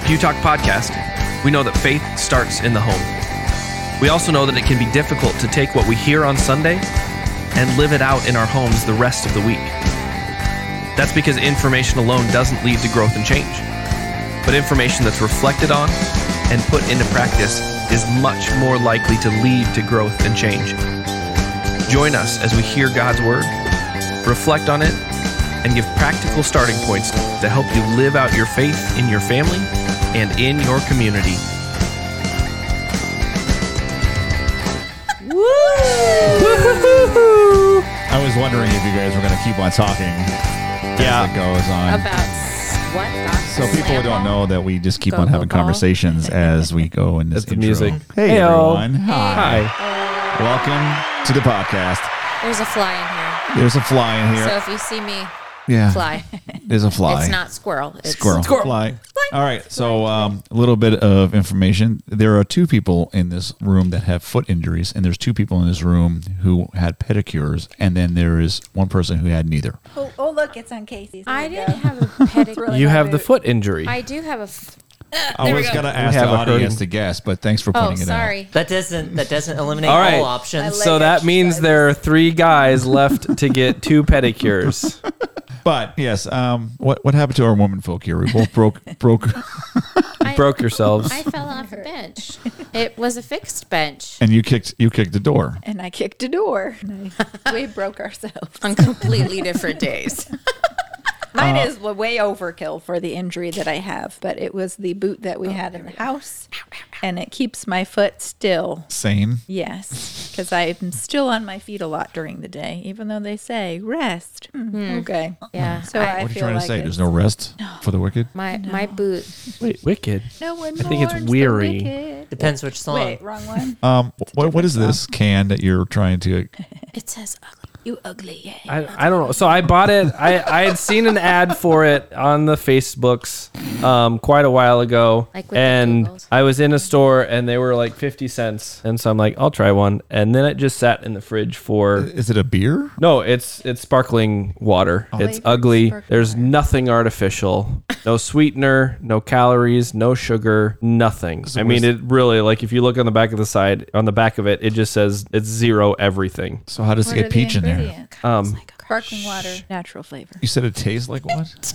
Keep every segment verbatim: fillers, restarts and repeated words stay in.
at Pew Talk Podcast, we know that faith starts in the home. We also know that it can be difficult to take what we hear on Sunday and live it out in our homes the rest of the week. That's because information alone doesn't lead to growth and change. But information that's reflected on and put into practice is much more likely to lead to growth and change. Join us as we hear God's Word, reflect on it, and give practical starting points to help you live out your faith in your family and in your community. Woo! I was wondering if you guys were going to keep on talking yeah. as it goes on. About what? So people who don't know that we just keep Go, on go, having go. conversations as we go in this That's the intro. music. Hey, Hey-o. everyone. Hi. Hi. Welcome to the podcast. There's a fly in here. There's a fly in here. So if you see me yeah. fly, There's a fly. it's not squirrel. It's Squirrel. Squirrel. Fly. All right. So um, a little bit of information. There are two people in this room that have foot injuries, and there's two people in this room who had pedicures, and then there is one person who had neither. Oh, oh look, it's on Casey's. There I we didn't go. have a pedicure. Really You my have the boot. foot injury. I do have a. F- I was going to ask have the a audience hurting- to guess, but thanks for oh, pointing it sorry. That doesn't that doesn't eliminate All right. all options. I So leg that means exercises. there are three guys left to get two pedicures. out. But yes, um, what what happened to our woman folk here? We both broke broke, I, Broke yourselves. I fell off a bench. It was a fixed bench and you kicked you kicked the door. And I kicked a door. And I, we broke ourselves. on completely different days. Mine Uh, is w- way overkill for the injury that I have, but it was the boot that we Oh, had in the house, and it keeps my foot still. Sane. Yes, because I'm still on my feet a lot during the day, even though they say rest. Mm, Okay. Yeah. So I- I, What are you feel trying like to say? it's- There's no rest for the wicked. my my boot. Wait, wicked. No one I think it's mourns the weary. wicked. Depends which song. Wait, wrong one. Um, what what is this can that you're trying to? It says ugly. You ugly. Yeah. I, I don't know. So I bought it. I, I had seen an ad for it on the Facebooks um, quite a while ago. Like with the and Googles. I was in a store and they were like fifty cents. And so I'm like, I'll try one. And then it just sat in the fridge for... Is it a beer? No, it's it's sparkling water. it's Flavored ugly. sparkling There's water. nothing artificial. No sweetener, no calories, no sugar, nothing. I mean, it really, like, if you look on the back of the side, on the back of it, it just says it's zero everything. So how does What it are get the peach in there? ingredients? Um, Sparkling water, natural flavor. You said it tastes like what?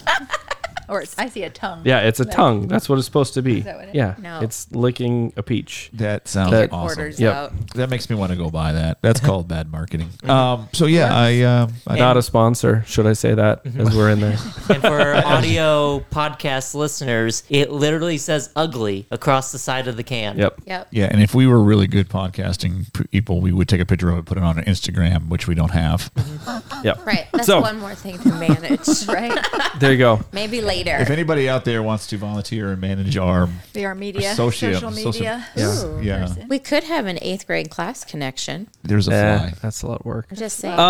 Or it's, I see a tongue. yeah, it's a tongue. That's what it's supposed to be. that what it is? Yeah, No. it's licking a peach. That sounds That- awesome. Quarters Yep. out. That makes me want to go buy that. That's called bad marketing. Um, so yeah, I, uh, I Not a sponsor, should I say that, as we're in there. And for our audio podcast listeners, it literally says ugly across the side of the can. Yep. Yep. yeah, and if we were really good podcasting p- people, we would take a picture of it, put it on our Instagram, which we don't have. Yep. Right. That's So- one more thing to manage. Right? There you go. Maybe later. If anybody out there wants to volunteer and manage our We are media, Social- social social- media. yeah, Ooh, yeah. person. we could have an eighth grade class connection. there's a Eh, fly. that's a lot of work. I'm just saying.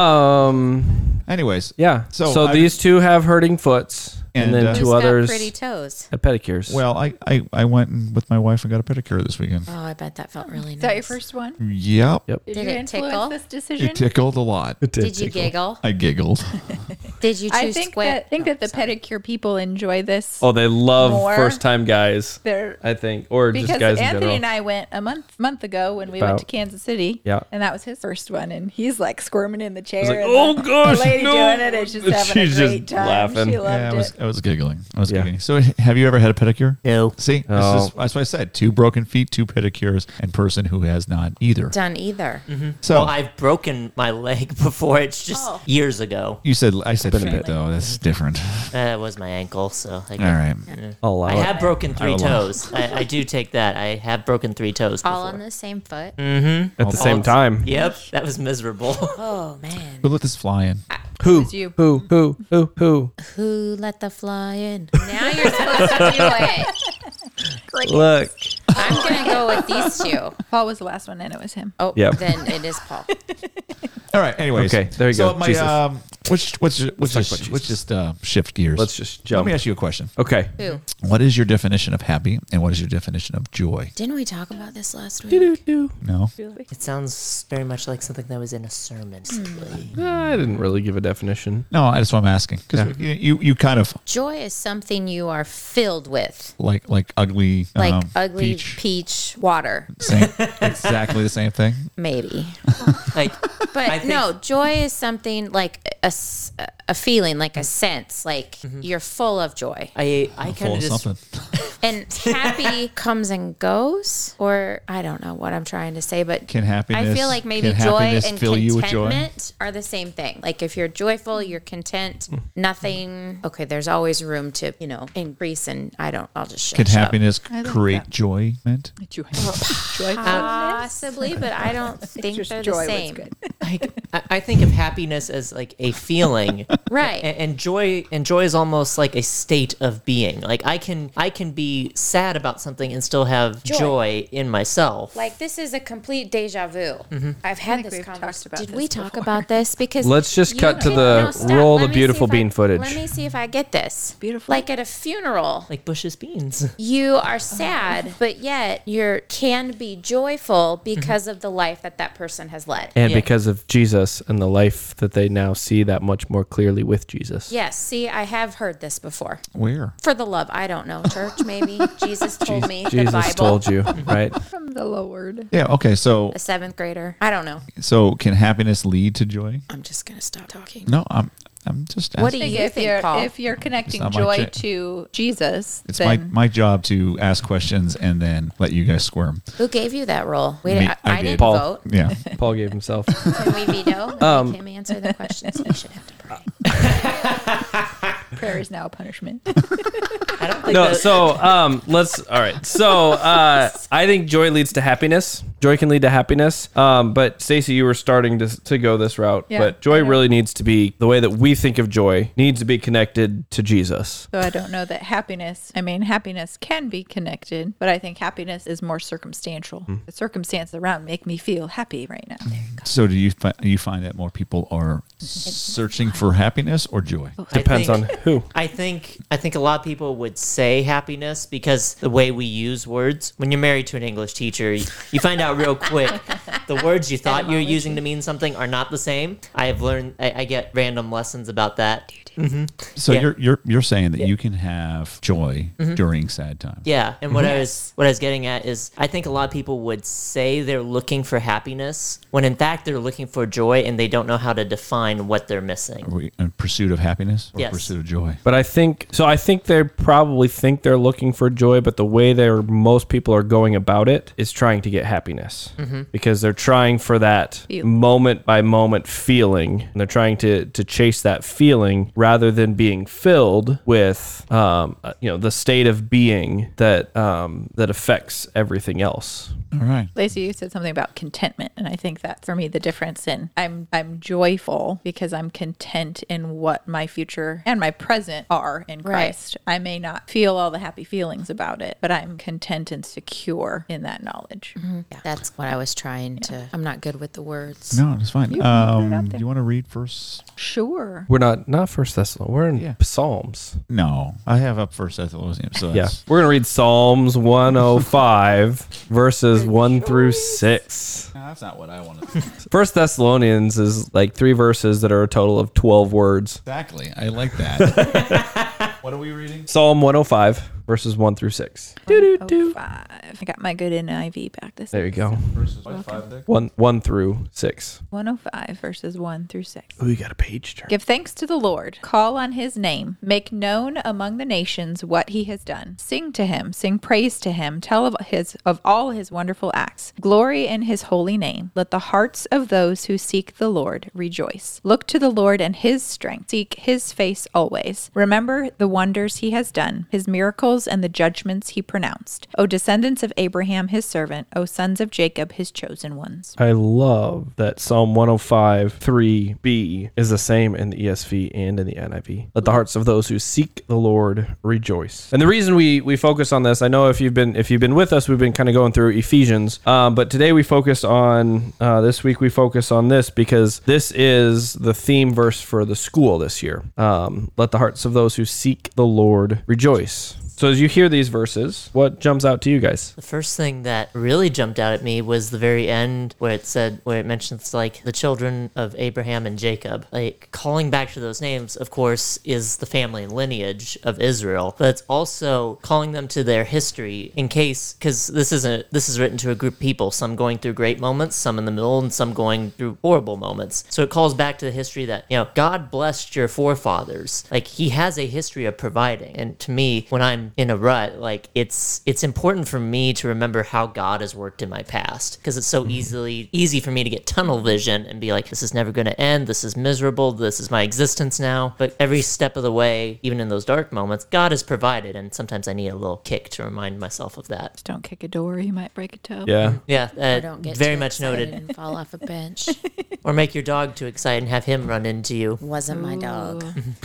Um. Anyways, Yeah. So So, I- these two have hurting foots, and, And, then uh, two Who's got others pretty toes? have pedicures. well, I, I, I went and with my wife and got a pedicure this weekend. Oh, I bet that felt really nice. Is that your first one? Yep. Yep. Did, Did you it influence tickle? this decision? It tickled a lot. Did you giggle? I giggled. Did you choose I think squid? that think Oh, that the sorry. pedicure people enjoy this. Oh, they love More. first-time guys. They're I think, or just because guys in Anthony general. and I went a month month ago when we About- went to Kansas City. Yeah. And that was his first one, and he's like squirming in the chair. like, and "Oh, the, gosh, the lady no." doing it is just having She's a great just time. laughing. She loved Yeah, I was, it. I was giggling. I was Yeah. giggling. So, have you ever had a pedicure? No. See, this Oh. is, that's what I said. Two broken feet, two pedicures, and person who has not either. Done either. So Well, I've broken my leg before. It's just Oh. years ago. you said I said been a feet bit. though. That's different. Uh, it was my ankle, so I All right. I'll allow I it. have broken three will allow. toes. I, I do take that. I have broken three toes before. All on the same foot. at the same all- time. Yep, that was miserable. Oh man. Who let this fly in? Who? was you. Who? Who? Who? Who? Who let the fly in? Now you're supposed to do it. Look. I'm gonna go with these two. Paul was the last one, and it was him. Oh, Yep. then it is Paul. All right. Anyways. Okay, there you so go. My, Jesus. um, Let's let's just, let's talk just, about let's Jesus. just uh, shift gears. Let's just Let jump. me ask you a question. Okay. Who? What is your definition of happy, and what is your definition of joy? Didn't we talk about this last week? Doo-doo-doo. No. It sounds very much like something that was in a sermon. Hmm. I didn't really give a definition. No, that's what I'm asking. Because you, you you kind of Joy is something you are filled with, like like ugly like um, ugly peach. peach, water, Same, exactly the same thing. maybe. Like, But I think- no, joy is something like a, s- a feeling, like a sense, like you're full of joy. I I Full kind of of just something. And happy comes and goes, or I don't know what I'm trying to say, but Can happiness? I feel like maybe can joy happiness and fill you with joy? contentment are the same thing. Like if you're joyful, you're content, nothing. Okay, there's always room to, you know, increase, and I don't, I'll just shut Can shut up. happiness I like create that. joy? Meant? Joy. Joyfulness. Possibly, but I don't think Just they're joy the was same. good. like I, I think of happiness as like a feeling, Right. and, and joy and joy is almost like a state of being. Like I can I can be sad about something and still have Joy. joy, in myself. Like this is a complete deja vu. I've had think this we've talked conversation. about Did this we talk before. about this? Because Let's just you cut to can- the no, stop. roll Let the me see beautiful if I- bean footage. Let me see if I get this. Beautiful. Like at a funeral, Like Bush's beans. you are sad, but yet you can be joyful because of the life that that person has led. And Yeah. because of Jesus and the life that they now see that much more clearly with Jesus. Yes, see, I have heard this before. Where? For the love, I don't know, church, maybe. Jesus told me the Jesus Bible. told you, right? From the Lord. Yeah. Okay. So A seventh grader. I don't know. so can happiness lead to joy? I'm just going to stop talking. No. I'm I'm just. What do asking. you if think, you're Paul? if you're connecting not my joy cha- to Jesus, It's my, then my job to ask questions and then let you guys squirm. Who gave you that role? We, Me- I, I I did. didn't Paul. vote. Yeah. Paul gave himself. Can we veto? Um, Make him answer the questions. He should have to pray. prayer is now a punishment. I don't think No, that, so um, let's. All right. So uh, I think joy leads to happiness. Joy can lead to happiness. Um, but Stacey, you were starting to to go this route. Yeah, but joy I know. really needs to be the way that we think of joy needs to be connected to Jesus. So I don't know that happiness, I mean, happiness can be connected, but I think happiness is more circumstantial. Hmm. The circumstances around make me feel happy right now. So do you fi- you find that more people are searching for happiness or joy? I Depends think- on who. I think I think a lot of people would say happiness because the way we use words. When you're married to an English teacher, you, you find out real quick the words you thought you were using to mean something are not the same. I have learned. I, I get random lessons about that. So Yeah. you're you're you're saying that you can have joy during sad times. Yeah, and what I was what I was getting at is I think a lot of people would say they're looking for happiness when in fact they're looking for joy and they don't know how to define what they're missing. Are we in pursuit of happiness or Yes. pursuit of joy? But I think so. I think they probably think they're looking for joy, but the way they're most people are going about it is trying to get happiness because they're trying for that Feel. moment by moment feeling, and they're trying to to chase that feeling rather than being filled with, um, uh, you know, the state of being that um, that affects everything else. All right. Lacey, you said something about contentment, and I think that's for me the difference in I'm I'm joyful because I'm content in what my future and my present are in Right. Christ. I may not feel all the happy feelings about it, but I'm content and secure in that knowledge. Yeah, that's what I was trying to. I'm not good with the words. No, it's fine. You- you put it out Um, there. do you want to read first? Sure. We're not not First Thessalonians. We're in Yeah. Psalms. No, I have up First Thessalonians. So Yeah, that's, we're gonna read Psalms one oh five verses one through six. no, that's not what I want to. First Thessalonians is like three verses that are a total of twelve words. Exactly. I like that. What are we reading? Psalm one oh five verses one through six. Oh, five. I got my good N I V back this There you go. Verses five, five, six. One one through six. one oh five verses one through six. Oh, you got a page turn. Give thanks to the Lord. Call on his name. Make known among the nations what he has done. Sing to him. Sing praise to him. Tell of his of all his wonderful acts. Glory in his holy name. Let the hearts of those who seek the Lord rejoice. Look to the Lord and his strength. Seek his face always. Remember the wonders he has done, his miracles miracles and the judgments he pronounced. O descendants of Abraham, his servant, O sons of Jacob, his chosen ones. I love that Psalm one oh five, three b is the same in the E S V and in the N I V. Let the hearts of those who seek the Lord rejoice. And the reason we we focus on this, I know if you've been if you've been with us, we've been kind of going through Ephesians, um, but today we focus on uh, this week we focus on this because this is the theme verse for the school this year. Um, let the hearts of those who seek the Lord rejoice. So as you hear these verses, what jumps out to you guys? The first thing that really jumped out at me was the very end where it said, where it mentions like the children of Abraham and Jacob. Like calling back to those names, of course, is the family and lineage of Israel, but it's also calling them to their history in case, because this isn't this is written to a group of people, some going through great moments, some in the middle, and some going through horrible moments. So it calls back to the history that, you know, God blessed your forefathers. Like he has a history of providing. And to me, when I'm in a rut, like it's it's important for me to remember how God has worked in my past, because it's so easily easy for me to get tunnel vision and be like, this is never going to end, this is miserable, this is my existence now. But every step of the way, even in those dark moments, God has provided, and sometimes I need a little kick to remind myself of that. Just don't kick a door, you might break a toe. Yeah. Yeah, Or uh, don't get very too much excited noted. and fall off a bench. Or make your dog too excited and have him run into you. Wasn't my dog.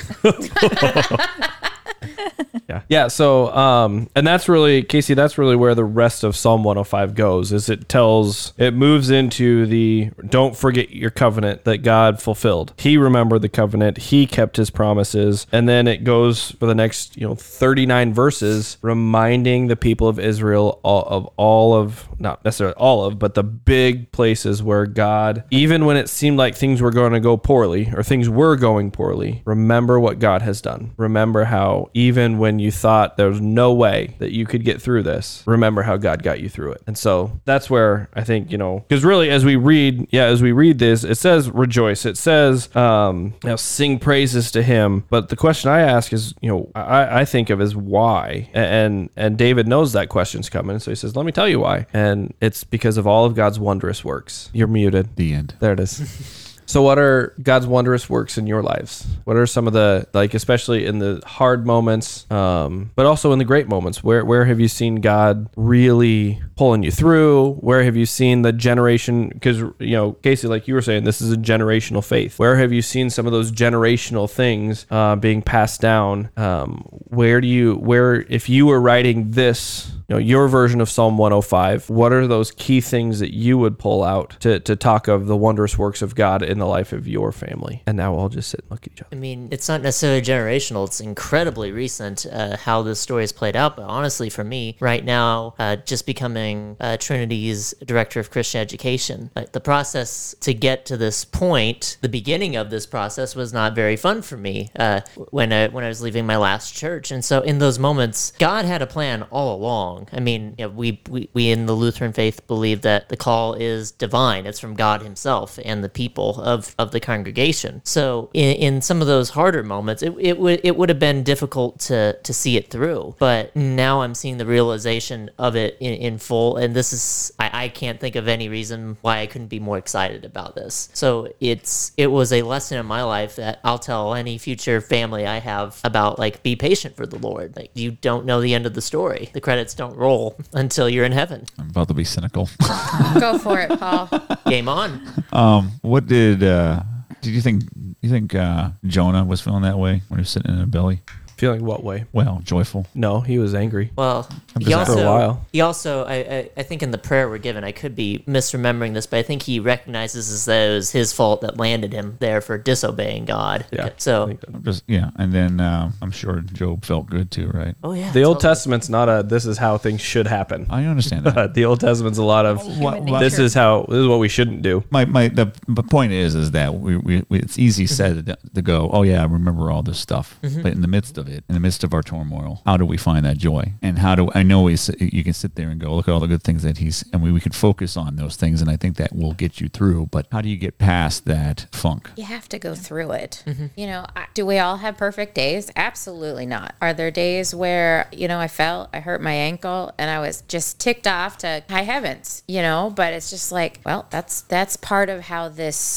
Yeah. Yeah. So, um, and that's really, Casey, that's really where the rest of Psalm one oh five goes, is it tells, it moves into the, don't forget your covenant that God fulfilled. He remembered the covenant. He kept his promises. And then it goes for the next, you know, thirty-nine verses, reminding the people of Israel all, of all of, not necessarily all of, but the big places where God, even when it seemed like things were going to go poorly or things were going poorly, remember what God has done. Remember how even when you thought there was no way that you could get through this, remember how God got you through it. And so that's where I think, you know, because really as we read, yeah, as we read this, it says rejoice. It says, um, you know, sing praises to him. But the question I ask is, you know, I, I think of is why. And, and David knows that question's coming. So he says, let me tell you why. And it's because of all of God's wondrous works. You're muted. The end. There it is. So what are God's wondrous works in your lives? What are some of the, like, especially in the hard moments, um, but also in the great moments, where, where have you seen God really pulling you through? Where have you seen the generation, because, you know, Casey, like you were saying, this is a generational faith. Where have you seen some of those generational things uh, being passed down? Um, where do you, where, if you were writing this, you know, your version of Psalm one oh five, what are those key things that you would pull out to, to talk of the wondrous works of God in the life of your family? And now we'll just sit and look at each other. I mean, it's not necessarily generational. It's incredibly recent uh, how this story has played out. But honestly, for me, right now, uh, just becoming uh, Trinity's Director of Christian Education, like the process to get to this point, the beginning of this process was not very fun for me uh, when, I, when I was leaving my last church. And so in those moments, God had a plan all along. I mean, you know, we, we, we in the Lutheran faith believe that the call is divine. It's from God himself and the people of, of the congregation. So in, in some of those harder moments, it, it would it would have been difficult to to see it through. But now I'm seeing the realization of it in, in full. And this is, I, I can't think of any reason why I couldn't be more excited about this. So it's it was a lesson in my life that I'll tell any future family I have about, like, be patient for the Lord. Like, you don't know the end of the story. The credits don't roll until you're in heaven. I'm about to be cynical. Go for it, Paul. Game on. um, what did uh, did you think? You think uh, Jonah was feeling that way when he was sitting in a belly? Feeling what way? Well, joyful. No, he was angry. Well, he just for a also, while. he also, I, I, I think in the prayer we're given, I could be misremembering this, but I think he recognizes as that it was his fault that landed him there for disobeying God. Yeah, I So, think so. Just yeah, and then uh, I'm sure Job felt good too, right? oh yeah. The Old totally. Testament's not a this is how things should happen. I understand that. The Old Testament's a lot of Human this nature. is how this is what we shouldn't do. My my the, the point is is that we, we, we it's easy said to, to go, oh yeah, I remember all this stuff, but in the midst of it, in the midst of our turmoil, how do we find that joy? And how do I know we s- you can sit there and go, look at all the good things that he's, and we, we can focus on those things, and I think that will get you through. But how do you get past that funk? You have to go through it. You know, I- do we all have perfect days? Absolutely not. Are there days where, you know, I fell, I hurt my ankle, and I was just ticked off to high heavens, you know? But it's just like, well, that's that's part of how this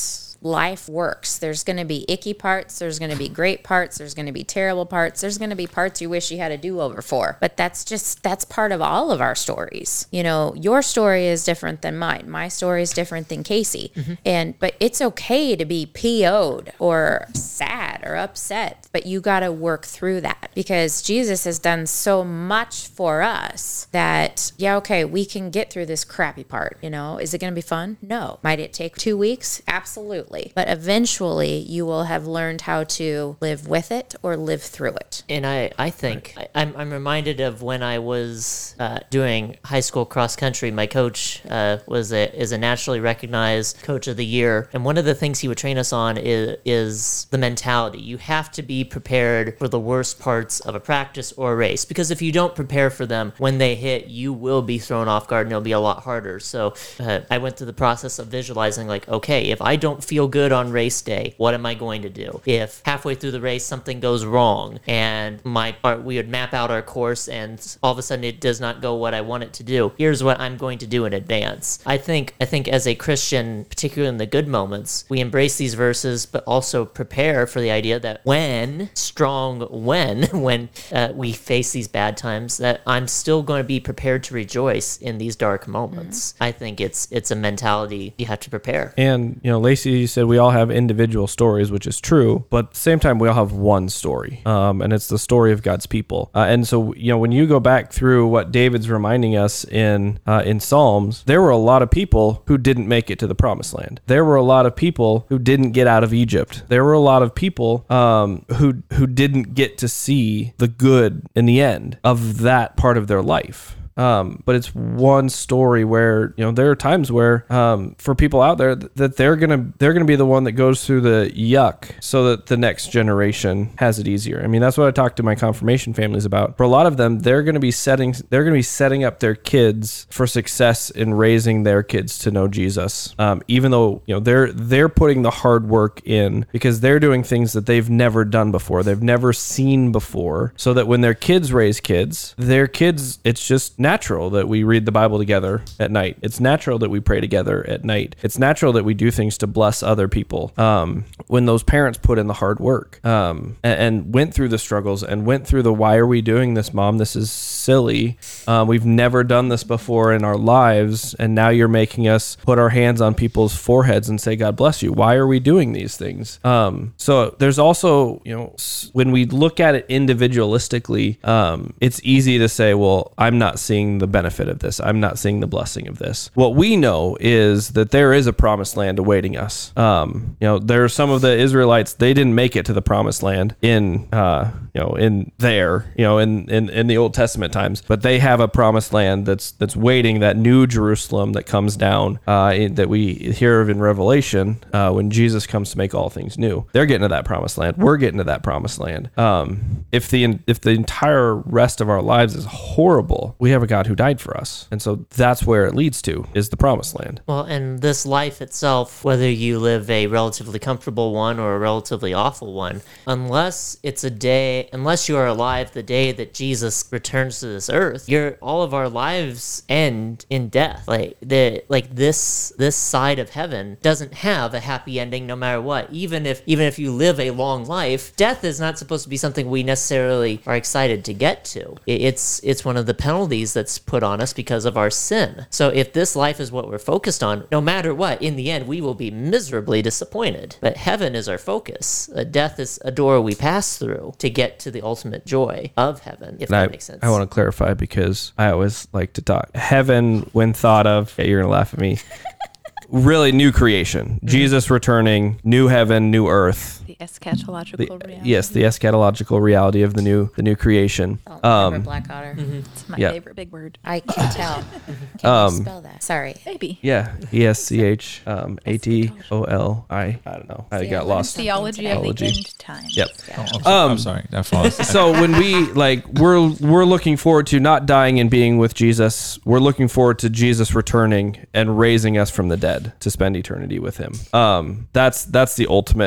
life works. There's going to be icky parts. There's going to be great parts. There's going to be terrible parts. There's going to be parts you wish you had a do-over for. But that's just, that's part of all of our stories. You know, your story is different than mine. My story is different than Casey. Mm-hmm. And, but it's okay to be P O'd or sad or upset, but you got to work through that because Jesus has done so much for us that, yeah, okay, we can get through this crappy part. You know, is it going to be fun? No. Might it take two weeks? Absolutely. But eventually you will have learned how to live with it or live through it. And I, I think I, I'm, I'm reminded of when I was uh, doing high school cross country. My coach uh, was a, is a nationally recognized coach of the year. And one of the things he would train us on is, is the mentality. You have to be prepared for the worst parts of a practice or a race, because if you don't prepare for them, when they hit, you will be thrown off guard and it'll be a lot harder. So uh, I went through the process of visualizing like, okay, if I don't feel good on race day, what am I going to do? If halfway through the race something goes wrong and my our, we would map out our course and all of a sudden it does not go what I want it to do, here's what I'm going to do in advance. I think I think as a Christian, particularly in the good moments, we embrace these verses, but also prepare for the idea that when, strong when, when uh, we face these bad times, that I'm still going to be prepared to rejoice in these dark moments. Mm-hmm. I think it's it's a mentality you have to prepare. And, you know, Lacey said we all have individual stories, which is true, but at the same time, we all have one story, um, and it's the story of God's people. Uh, and so, you know, when you go back through what David's reminding us in uh, in Psalms, there were a lot of people who didn't make it to the promised land. There were a lot of people who didn't get out of Egypt. There were a lot of people um, who who didn't get to see the good in the end of that part of their life. Um, but it's one story where, you know, there are times where, um, for people out there th- that they're going to, they're going to be the one that goes through the yuck so that the next generation has it easier. I mean, that's what I talk to my confirmation families about. For a lot of them, they're going to be setting, they're going to be setting up their kids for success in raising their kids to know Jesus. Um, even though, you know, they're, they're putting the hard work in because they're doing things that they've never done before. They've never seen before, so that when their kids raise kids, their kids, it's just natural that we read the Bible together at night. It's natural that we pray together at night. It's natural that we do things to bless other people. Um, when those parents put in the hard work um, and, and went through the struggles and went through the, why are we doing this, Mom? This is silly. Uh, we've never done this before in our lives. And now you're making us put our hands on people's foreheads and say, God bless you. Why are we doing these things? Um, so there's also, you know, when we look at it individualistically, um, it's easy to say, well, I'm not seeing the benefit of this. I'm not seeing the blessing of this. What we know is that there is a promised land awaiting us. Um, you know, there are some of the Israelites, they didn't make it to the promised land in, uh, you know, in there, you know, in, in, in the Old Testament times, but they have a promised land that's, that's waiting, that new Jerusalem that comes down, uh, in, that we hear of in Revelation, uh, when Jesus comes to make all things new. They're getting to that promised land. We're getting to that promised land. Um, if the, if the entire rest of our lives is horrible, we have a God who died for us. And so that's where it leads to, is the promised land. Well, and this life itself, whether you live a relatively comfortable one or a relatively awful one, unless it's a day, unless you are alive the day that Jesus returns to this earth, your all of our lives end in death. Like the like this this side of heaven doesn't have a happy ending no matter what. Even if even if you live a long life, death is not supposed to be something we necessarily are excited to get to. It's it's one of the penalties that's put on us because of our sin. So if this life is what we're focused on, no matter what, in the end, we will be miserably disappointed. But heaven is our focus. Uh, death is a door we pass through to get to the ultimate joy of heaven, if And that I, makes sense. I want to clarify because I always like to talk. Heaven, when thought of, yeah, you're going to laugh at me. Really, new creation. Mm-hmm. Jesus returning, new heaven, new earth. The eschatological The, reality. yes, the eschatological reality of the new the new creation. Oh, Um, remember Black Otter? It's my Yeah. favorite big word. I can tell. Can Um, you spell that? Sorry. Maybe. Yeah, E S C H um, A T O L I. I don't know. I See, I got learned lost. something. Theology of the Theology. end times. Yep. Oh, I'm, sorry. Um, I'm sorry. That falls. So when we like we're we're looking forward to not dying and being with Jesus, we're looking forward to Jesus returning and raising us from the dead to spend eternity with him. Um, that's that's the ultimate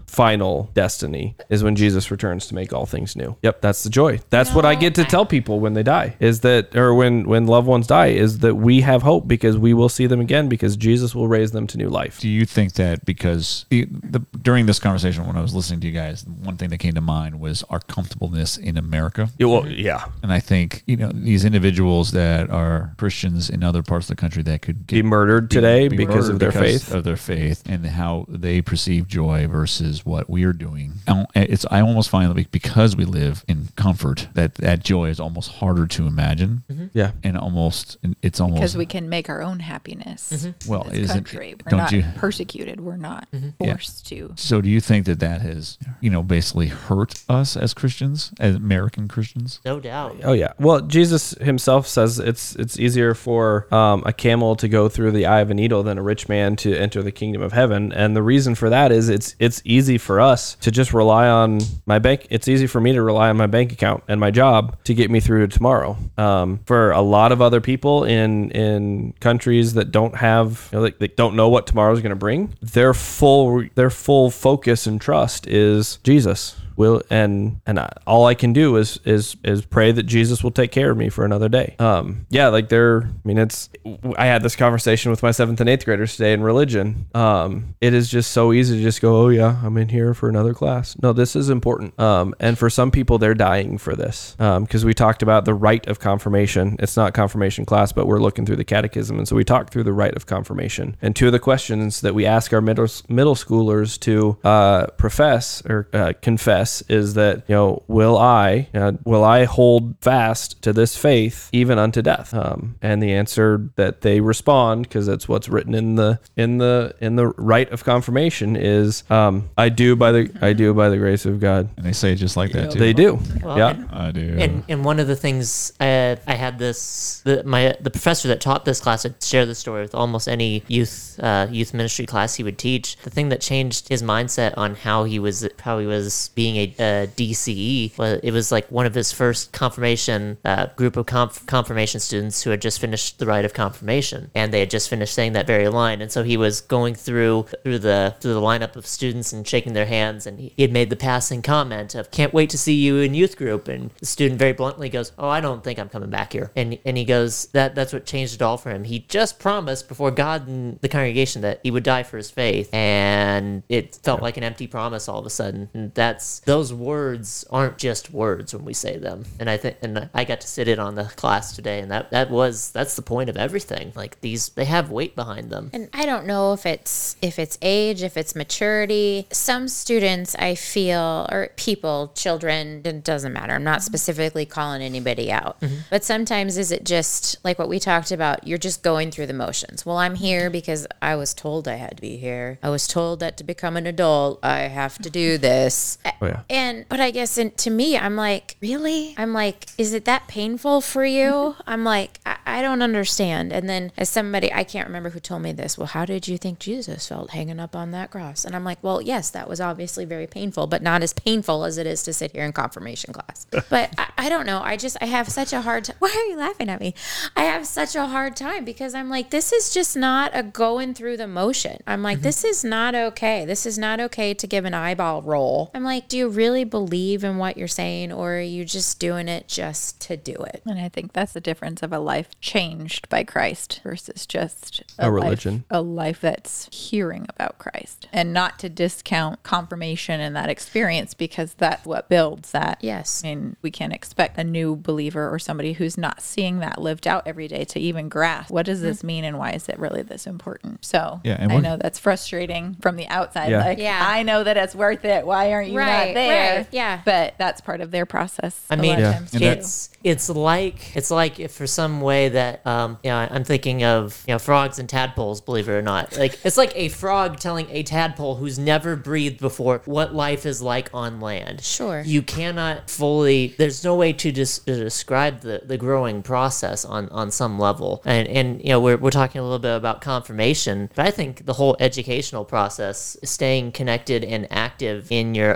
final destiny is when Jesus returns to make all things new. Yep, that's the joy. That's what I get to tell people when they die, is that, or when, when loved ones die, is that we have hope because we will see them again because Jesus will raise them to new life. Do you think that because the, the, during this conversation, when I was listening to you guys, one thing that came to mind was our comfortableness in America? Yeah, well, yeah. And I think, you know, these individuals that are Christians in other parts of the country that could get, Be murdered today be because murdered of their because faith. of their faith and how they perceive joy versus what we are doing. I don't- It's I almost find that because we live in comfort, that that joy is almost harder to imagine, Yeah. and almost it's almost Because we can make our own happiness. well, in this isn't country. We're don't not you? persecuted. We're not Yeah. forced to. So do you think that that has, you know, basically hurt us as Christians, as American Christians? No doubt. Oh yeah. Well, Jesus himself says it's it's easier for um, a camel to go through the eye of a needle than a rich man to enter the kingdom of heaven. And the reason for that is it's it's easy for us to just rely on my bank. It's easy for me to rely on my bank account and my job to get me through to tomorrow. Um, for a lot of other people in in countries that don't have, you know, they, they don't know what tomorrow's going to bring, their full their full focus and trust is Jesus. Will and and I, all I can do is is is pray that Jesus will take care of me for another day. Um, yeah, like they're. I mean, it's. I had this conversation with my seventh and eighth graders today in religion. Um, it is just so easy to just go, oh yeah, I'm in here for another class. No, this is important. Um, and for some people, they're dying for this. Um, because we talked about the rite of confirmation. It's not confirmation class, but we're looking through the catechism, and so we talked through the rite of confirmation. And two of the questions that we ask our middle middle schoolers to uh, profess or uh, confess is that, you know, will I uh, will I hold fast to this faith even unto death? Um, and the answer that they respond, because that's what's written in the in the in the rite of confirmation, is um, I do by the I do by the grace of God. And they say it just like that too. They do. Well, yeah. and- I do. And and one of the things I, I had this the my the professor that taught this class would share the story with almost any youth uh, youth ministry class he would teach. The thing that changed his mindset on how he was how he was being a, a D C E was it was like one of his first confirmation uh, group of conf- confirmation students who had just finished the rite of confirmation, and they had just finished saying that very line. And so he was going through through the through the lineup of students and shaking their hands, and he, he had made the passing comment of "Can't wait to see you in youth group," and the student very bluntly goes, "Oh, I don't think I'm coming back here." And and he goes, "That that's what changed it all for him. He just promised before God and the congregation that he would die for his faith, and it felt like an empty promise all of a sudden." And that's those words aren't just words when we say them. And I think, and I got to sit in on the class today, and that that was that's the point of everything. Like these, they have weight behind them. And I don't know if it's if it's age, if it's maturity. Some students, I feel, or people, children, it doesn't matter. I'm not specifically calling anybody out. Mm-hmm. But sometimes is it just like what we talked about? You're just going through the motions. Well, I'm here because I was told I had to be here. I was told that to become an adult, I have to do this. Oh, yeah. And but I guess in, to me, I'm like, really? I'm like, is it that painful for you? I'm like, I, I don't understand. And then as somebody, I can't remember who told me this. Well, how did you think Jesus felt hanging up on that cross? And I'm like, well, yes, that was obviously very painful, but not as painful as it is to sit here in confirmation class. But I, I don't know. I just, I have such a hard time. Why are you laughing at me? I have such a hard time because I'm like, this is just not a going through the motion. I'm like, this is not okay. This is not okay to give an eyeball roll. I'm like, do you really believe in what you're saying, or are you just doing it just to do it? And I think that's the difference of a life changed by Christ versus just A life- religion. a life that's hearing about Christ, and not to discount confirmation and that experience, because that's what builds that. Yes. I mean, we can't expect a new believer or somebody who's not seeing that lived out every day to even grasp what does this mean and why is it really this important. So Yeah, and I what- know that's frustrating from the outside. Yeah. Like, Yeah. I know that it's worth it. Why aren't you Right, not there? right, yeah. But that's part of their process. I a mean, lot of Yeah. times And too. that- it's it's like it's like if for some way that um you know I'm thinking of you know frogs and tadpoles, believe it or not. Like it's like a frog telling a tadpole who's never breathed before what life is like on land. Sure. You cannot fully. There's no way to just to describe the, the growing process on, on some level. And and you know we're we're talking a little bit about confirmation, but I think the whole educational process, staying connected and active in your in your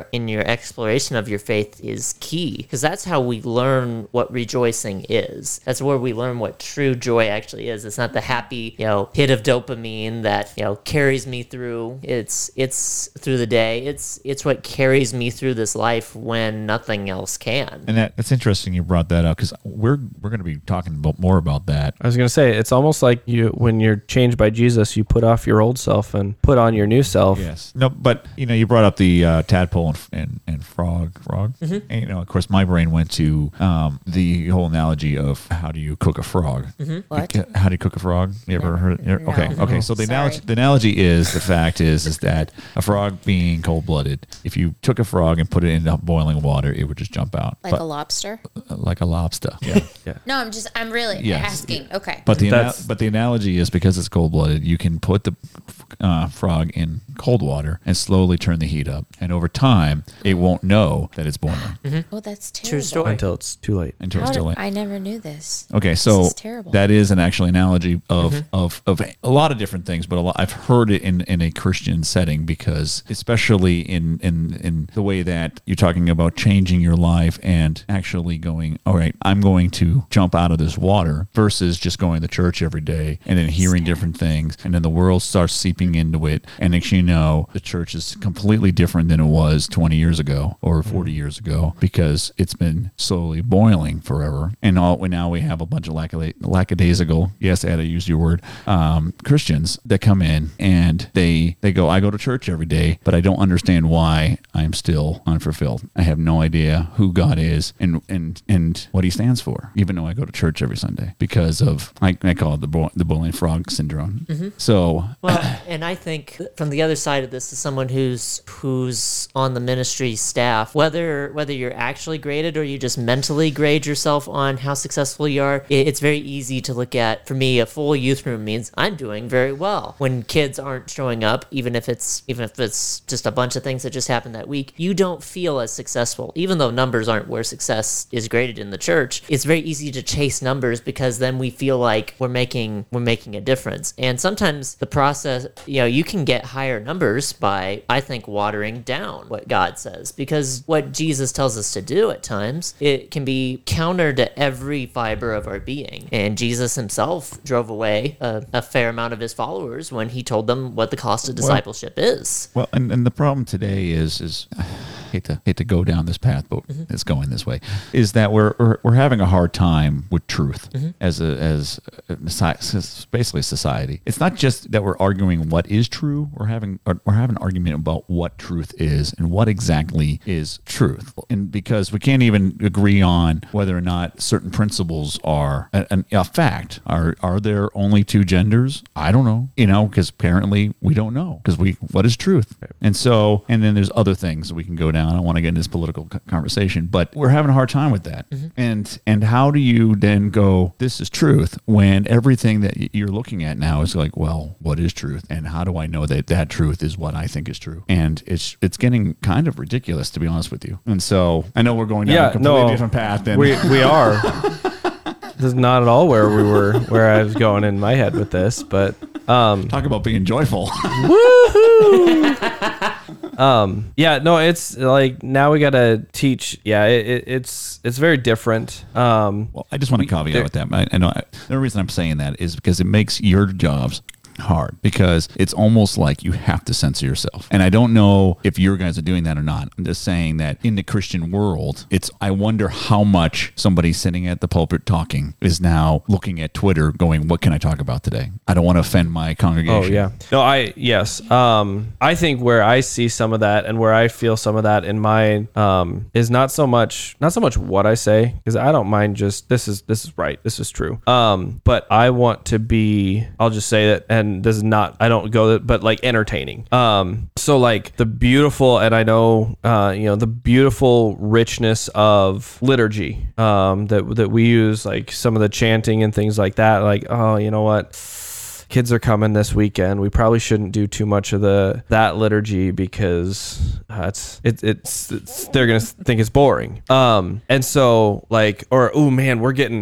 your exploration of your faith is key, because that's how we learn what rejoicing is. That's where we learn what true joy actually is. It's not the happy, you know, hit of dopamine that, you know, carries me through. It's it's through the day. It's it's what carries me through this life when nothing else can. And that, it's interesting you brought that up, because we're we're going to be talking about more about that. I was going to say, it's almost like you, when you're changed by Jesus, you put off your old self and put on your new self. Yes. No, but you know, you brought up the uh, tadpole and, and, and frog, frog. Mm-hmm. And, you know, of course, my brain went to um, the whole analogy of how do you cook a frog? Mm-hmm. What? You, how do you cook a frog? You ever heard it? No. Okay. Okay. So the analogy, the analogy is, the fact is, is that a frog being cold blooded, if you took a frog and put it in boiling water, it would just jump out. Like but, a lobster? Like a lobster. Yeah. Yeah. No, I'm just, I'm really Yes. asking. Okay. But the ana- That's- but the analogy is, because it's cold blooded, you can put the uh, frog in cold water and slowly turn the heat up, and over time, it won't know that it's boiling Oh, that's terrible. True story. Until it's too late. until How it's did- too late. I never knew this. Okay, so is terrible. that is an actual analogy of, of of a lot of different things, but a lot, I've heard it in, in a Christian setting, because especially in, in in the way that you're talking about changing your life and actually going, all right, I'm going to jump out of this water, versus just going to church every day and then hearing different things, and then the world starts seeping into it, and next you know, the church is completely different than it was twenty years ago or forty years ago, because it's been slowly boiling forever. And all now we have a bunch of lackada- lackadaisical, yes, Ed, I used your word, um, Christians that come in and they they go, I go to church every day, but I don't understand why I'm still unfulfilled. I have no idea who God is and and and what He stands for, even though I go to church every Sunday, because of I, I call it the bo- the boiling frog syndrome. Mm-hmm. So Well, and I think from the other side of this, is someone who's who's on the ministry staff, whether whether you're actually graded or you just mentally grade yourself on how successful you are, it, it's very easy to look at. For me, a full youth room means I'm doing very well. When kids aren't showing up, even if it's even if it's just a bunch of things that just happened that week, you don't feel as successful. Even though numbers aren't where success is graded in the church, it's very easy to chase numbers, because then we feel like we're making we're making a difference. And sometimes the process, you know, you can get higher numbers by, I think, watering down what God says, because what Jesus tells us to do at times, it can be counter to every fiber of our being. And Jesus himself drove away a, a fair amount of his followers when he told them what the cost of discipleship is. well, and, and the problem today is is hate to hate to go down this path, but mm-hmm. it's going this way, is that we're we're, we're having a hard time with truth mm-hmm. as a as a, basically society. It's not just that we're arguing what is true. We're having we're having an argument about what truth is and what exactly is truth, and because we can't even agree on whether or not certain principles are a, a fact. Are are there only two genders? I don't know. You know, because apparently we don't know, because we what is truth, and so and then there's other things we can go down. I don't want to get into this political conversation, but we're having a hard time with that. Mm-hmm. And and how do you then go, this is truth, when everything that you're looking at now is like, well, what is truth? And how do I know that that truth is what I think is true? And it's it's getting kind of ridiculous, to be honest with you. And so I know we're going down Yeah, a completely no, different path than we we are. This is not at all where we were, where I was going in my head with this, but um, talk about being joyful. Woohoo! um, yeah, no, it's like now we gotta teach. Yeah, it, it, it's it's very different. Um, well, I just want to caveat with that. I, I know I, the reason I'm saying that is because it makes your jobs hard, because it's almost like you have to censor yourself. And I don't know if your guys are doing that or not. I'm just saying that in the Christian world, it's I wonder how much somebody sitting at the pulpit talking is now looking at Twitter going, what can I talk about today? I don't want to offend my congregation. Oh yeah. No, I yes. Um I think where I see some of that and where I feel some of that in my um is not so much not so much what I say, because I don't mind just this is this is right. This is true. Um but I want to be I'll just say that, and this is not I don't go but like entertaining. Um so like the beautiful, and I know uh you know the beautiful richness of liturgy um that that we use, like some of the chanting and things like that, like, oh, you know what, kids are coming this weekend, we probably shouldn't do too much of the that liturgy because uh, it's, it, it's it's they're gonna think it's boring. Um and so like, or oh man, we're getting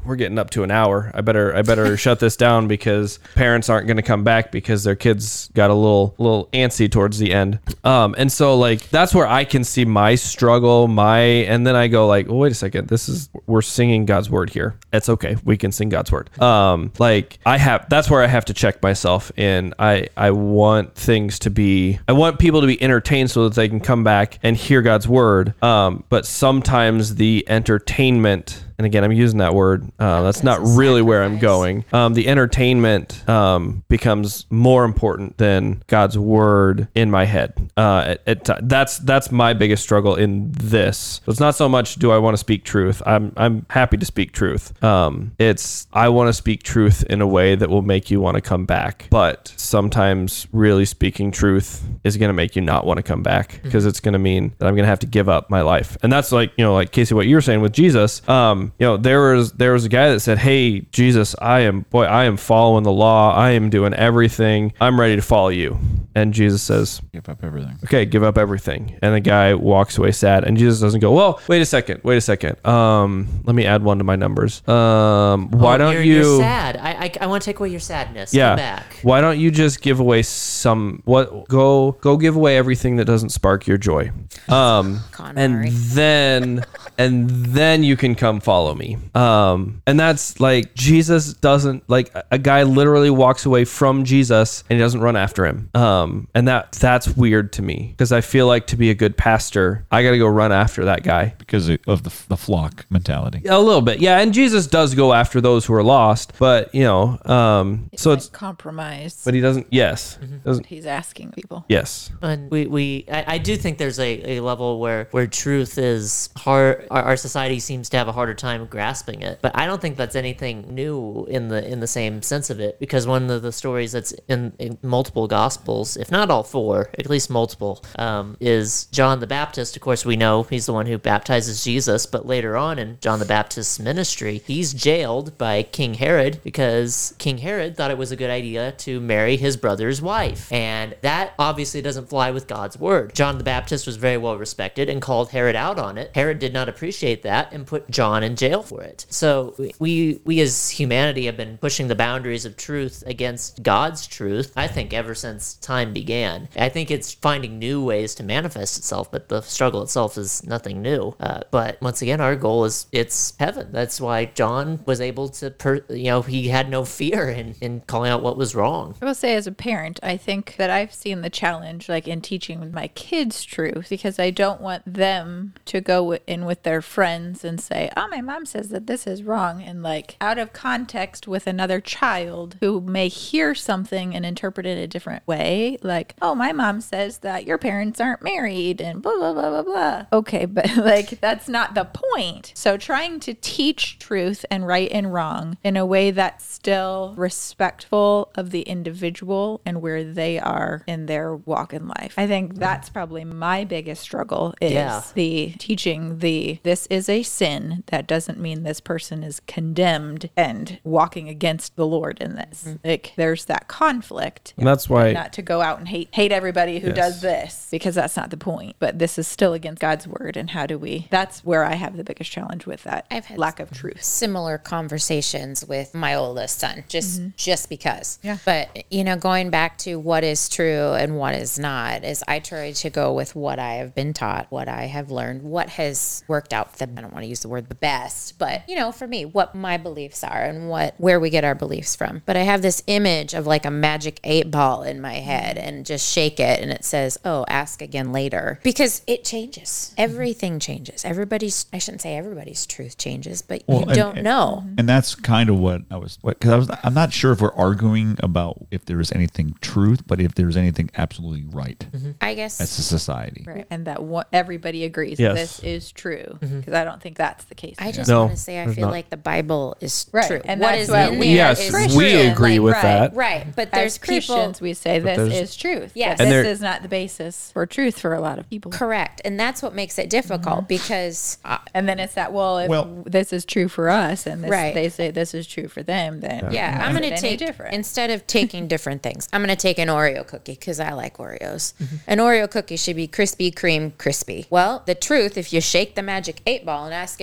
we're getting up to an hour. I better I better shut this down because parents aren't going to come back because their kids got a little little antsy towards the end. Um, and so like that's where I can see my struggle, my and then I go like, oh, wait a second, this is we're singing God's word here. It's okay, we can sing God's word. Um, like I have that's where I have to check myself in. I I want things to be I want people to be entertained so that they can come back and hear God's word. Um, but sometimes the entertainment, and again, I'm using that word. Uh, that's not really where I'm going. Um, the entertainment um, becomes more important than God's word in my head. Uh, it, it, that's that's my biggest struggle in this. So it's not so much do I want to speak truth. I'm I'm happy to speak truth. Um, it's I want to speak truth in a way that will make you want to come back. But sometimes really speaking truth is going to make you not want to come back because it's going to mean that I'm going to have to give up my life. And that's like, you know, like Casey, what you were saying with Jesus. Um, you know, there was there was a guy that said, "Hey, Jesus, I am boy, I am following the law. I am doing everything. I'm ready to follow you." And Jesus says, Give up everything. "Okay, give up everything." And the guy walks away sad. And Jesus doesn't go, "Well, wait a second, wait a second. Um, let me add one to my numbers. Um, why Oh, don't you're, you?" You're sad. I I, I want to take away your sadness. Yeah. Come back. Why don't you just give away some? What? Go go give away everything that doesn't spark your joy. Um, Con and Murray. then and then you can come follow me. Um, and that's like Jesus doesn't like a guy literally walks away from Jesus and he doesn't run after him. Um, and that that's weird to me because I feel like to be a good pastor, I got to go run after that guy. Because of the, the flock mentality. A little bit, yeah. And Jesus does go after those who are lost, but you know, um, It's so like it's compromise. but he doesn't. Yes, doesn't. He's asking people. Yes. And we, we I, I do think there's a, a level where, where truth is hard. Our, our society seems to have a harder time grasping it, but I don't think that's anything new in the in the same sense of it. Because one of the stories that's in, in multiple gospels, if not all four, at least multiple, um, is John the Baptist. Of course, we know he's the one who baptizes Jesus, but later on in John the Baptist's ministry, he's jailed by King Herod because King Herod thought it was a good idea to marry his brother's wife, and that obviously doesn't fly with God's word. John the Baptist was very well respected and called Herod out on it. Herod did not appreciate that and put John in jail for it. So we we as humanity have been pushing the boundaries of truth against God's truth, I think, ever since time began. I think it's finding new ways to manifest itself, but the struggle itself is nothing new. Uh, but once again, our goal is it's heaven. That's why John was able to, per, you know, he had no fear in, in calling out what was wrong. I will say, as a parent, I think that I've seen the challenge, like in teaching my kids truth, because I don't want them to go in with their friends and say, "Oh, my mom says that this is wrong," and like out of context with another child who may hear something and interpret it a different way, like, "Oh, my mom says that your parents aren't married," and blah blah blah blah blah. Okay, but like that's not the point. So trying to teach truth and right and wrong in a way that's still respectful of the individual and where they are in their walk in life. I think that's probably my biggest struggle is Yeah. the teaching the this is a sin. That doesn't mean this person is condemned and walking against the Lord in this. Like there's that conflict. And that's why Not to go out and hate hate everybody who Yes. does this, because that's not the point. But this is still against God's word, and how do we? That's where I have the biggest challenge with that I've had lack of truth. similar conversations with my oldest son, just just because. Yeah. But you know, going back to what is true and what is not, is I try to go with what I have been taught, what I have learned, what has worked out for them. I don't want to use the word the best, but you know, for me, what my beliefs are and what where we get our beliefs from. But I have this image of like a magic eight ball in my head and just shake it and it says, "Oh, ask again later," because it changes. Everything changes. Everybody's I shouldn't say everybody's truth changes, but Well, you and- don't and- know. And that's kind of what I was, because I was, I'm not sure if we're arguing about if there is anything truth, but if there's anything absolutely right I guess as a society. Right. And that what everybody agrees Yes. this is true, because I don't think that's the case. I just No, want to say I there's feel not. like the Bible is Right, true. and what that's is what in we- there yes, is we true. agree with right, that. Right, but there's As Christians, people we say this there's- is truth. Yes. But And this there- is not the basis for truth for a lot of people. correct, and that's what makes it difficult because uh, And then it's that, well, if Well- this is true for us and this, Right. they say this is true for them, then yeah, why I'm is going it to any take different. instead of taking different things, I'm going to take an Oreo cookie because I like Oreos. An Oreo cookie should be Krispy Kreme crispy. Well, the truth, if you shake the magic eight ball and ask again later,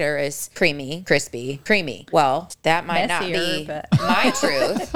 butter is creamy, crispy, creamy. Well, that might Messier, not be but- my truth,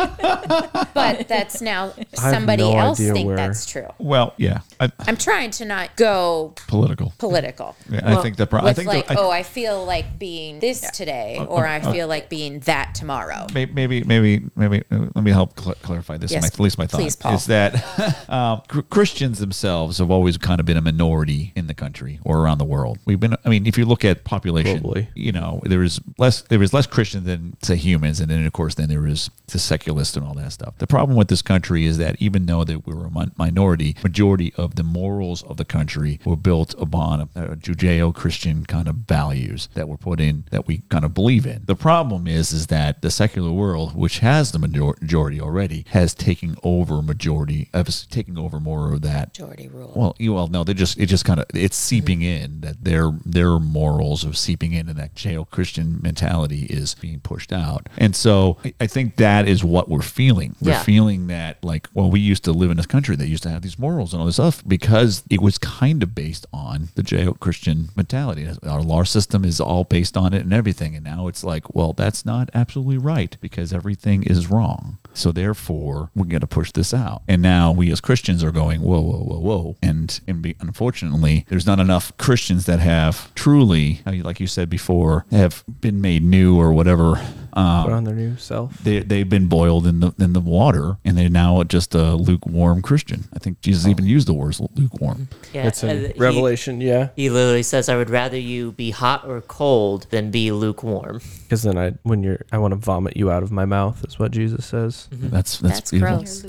but that's now have somebody no else idea think where- that's true. Well, yeah, I, I'm trying to not go political. political. Yeah, I think the pro- I with think like, the, I, oh, I feel like being this today, or I feel like being that tomorrow. May- Maybe, maybe, maybe. uh, Let me help cl- clarify this. Yes, my, at least my thought please, Paul. is that um, cr- Christians themselves have always kind of been a minority in the country or around the world. We've been. I mean, if you look at population, Globally. you know, there is less. There is less Christians than say humans, and then of course, then there is the secularists and all that stuff. The problem with this country is that even though that we were a min- minority, majority of the morals of the country were built upon a, a Judeo-Christian kind of values that were put in that we kind of believe in. The problem is, is that the secular world, which has the major- majority already, has taken over majority, uh, taking over more of that. Majority rule. Well, you well, no, they just it just kind of it's seeping in that their their morals are seeping in, and that Judeo-Christian mentality is being pushed out. And so I, I think that is what we're feeling. We're Yeah. feeling that like, well, we used to live in this country that used to have these morals and all this stuff because it was kind of based on the Judeo-Christian mentality. Our law system is all based on it and everything. And now it's like, well, that's not absolutely right because everything is wrong. So therefore, we're going to push this out. And now we as Christians are going, whoa, whoa, whoa, whoa. And, and be, unfortunately, there's not enough Christians that have truly, like you said before, have been made new or whatever. Um, Put on their new self. they they've been boiled in the in the water, and they're now just a lukewarm Christian. I think Jesus even used the word lukewarm. Yeah, It's in uh, he- Revelation, yeah. He literally says, "I would rather you be hot or cold than be lukewarm." Because then I, when you're, I want to vomit you out of my mouth, is what Jesus says. That's that's, That's beautiful. gross.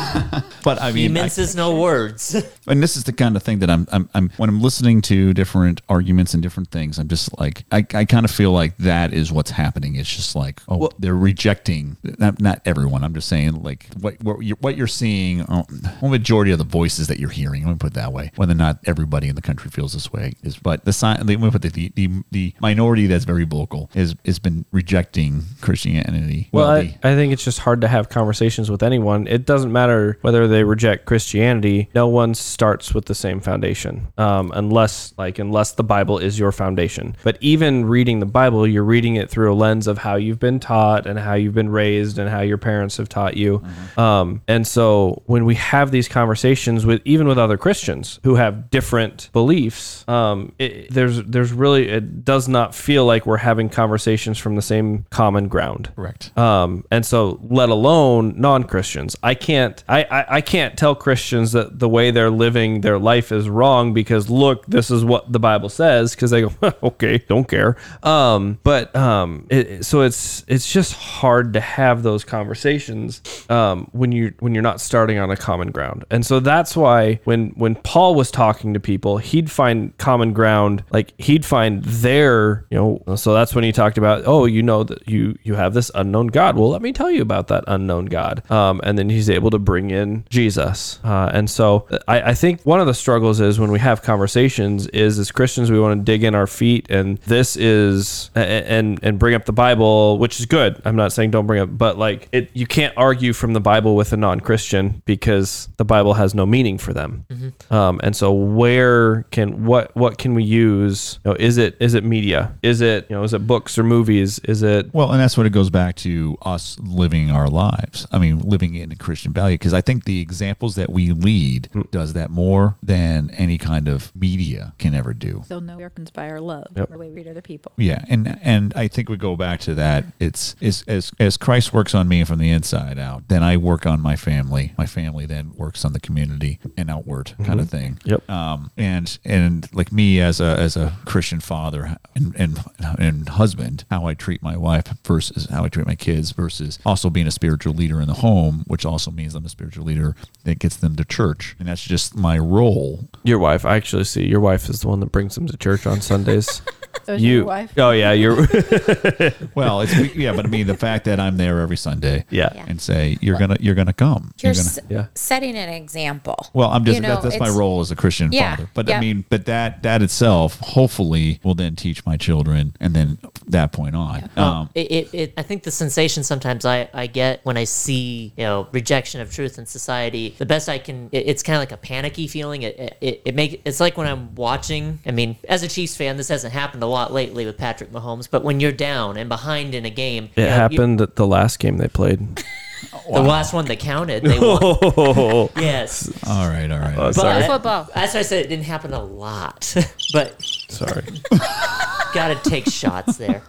But I He mean, I, minces no words. and this is the kind of thing that I'm, I'm I'm when I'm listening to different arguments and different things, I'm just like I, I kind of feel like that is what's happening. It's just like oh Well- they're rejecting not not everyone. I'm just saying like what what you're, what you're seeing. Um, the majority of the voices that you're hearing, let me put it that way. Whether or not everybody in the country feels this way is, but the sign. Let me put the the, the the minority that's very vocal has has been rejecting Christianity. Well, the- I, I think it's just hard to have conversations with anyone. It doesn't matter whether they reject Christianity. No one starts with the same foundation, um, unless like unless the Bible is your foundation. But even reading the Bible, you're reading it through a lens of how you've been taught and how you've been raised and how your parents have taught you. Mm-hmm. Um, and so when we have these conversations with even with other Christians who have different beliefs, um, it, there's there's really it does not feel like we're having conversations from the same common ground. correct. Um, and so, let alone non-Christians, I can't, I, I, I can't tell Christians that the way they're living their life is wrong because look, this is what the Bible says. Because they go, okay, don't care. Um, but um, it, so it's it's just hard to have those conversations um, when you when you're not starting on a common ground. And so that's why when when Paul was talking to people, he'd find common ground, like he'd find their, you know. So that's when he talked about, oh, you know that you you have this unknown God. Well, let me tell you about that unknown God. Um, and then he's able to bring in Jesus. Uh, and so I, I think one of the struggles is when we have conversations is as Christians, we want to dig in our feet and this is, and, and bring up the Bible, which is good. I'm not saying don't bring up, but like it, you can't argue from the Bible with a non-Christian because the Bible has no meaning for them. Mm-hmm. Um, and so where can, what, what can we use? You know, is it, is it media? Is it, you know, is it books or movies? Is it, Well, and that's what it goes back to us living our lives. I mean, living in a Christian value, because I think the examples that we lead does that more than any kind of media can ever do. They'll know we're by our love, Yep. the way we treat other people. Yeah, and and I think we go back to that. It's is as as Christ works on me from the inside out, then I work on my family. My family then works on the community and outward kind of thing. Yep. Um. And and like me as a as a Christian father and and and husband, how I treat my wife versus how I treat my kids versus also being a spiritual leader in the home, which also means I'm a spiritual leader that gets them to church, and that's just my role. your wife? I actually see your wife is the one that brings them to church on Sundays. So is you, your wife? oh yeah, you're. Well, it's yeah, but I mean the fact that I'm there every Sunday, Yeah. Yeah. and say you're gonna you're gonna come. You're gonna, s- Yeah. setting an example. Well, I'm just You know, that, that's my it's- role as a Christian Yeah, father. But yeah. I mean, but that that itself hopefully will then teach my children, and then that point on. Um, It, it, it, I think the sensation sometimes I, I get when I see, you know, rejection of truth in society, the best I can, it, it's kind of like a panicky feeling. It, it, it make, it's like when I'm watching, I mean, as a Chiefs fan, this hasn't happened a lot lately with Patrick Mahomes, but when you're down and behind in a game, It you know, happened at the last game they played. you- the last one that counted, they won. Oh, Yes. All right, all right. Oh, But sorry. Football. That's why I said it didn't happen a lot. But Sorry. gotta take shots there.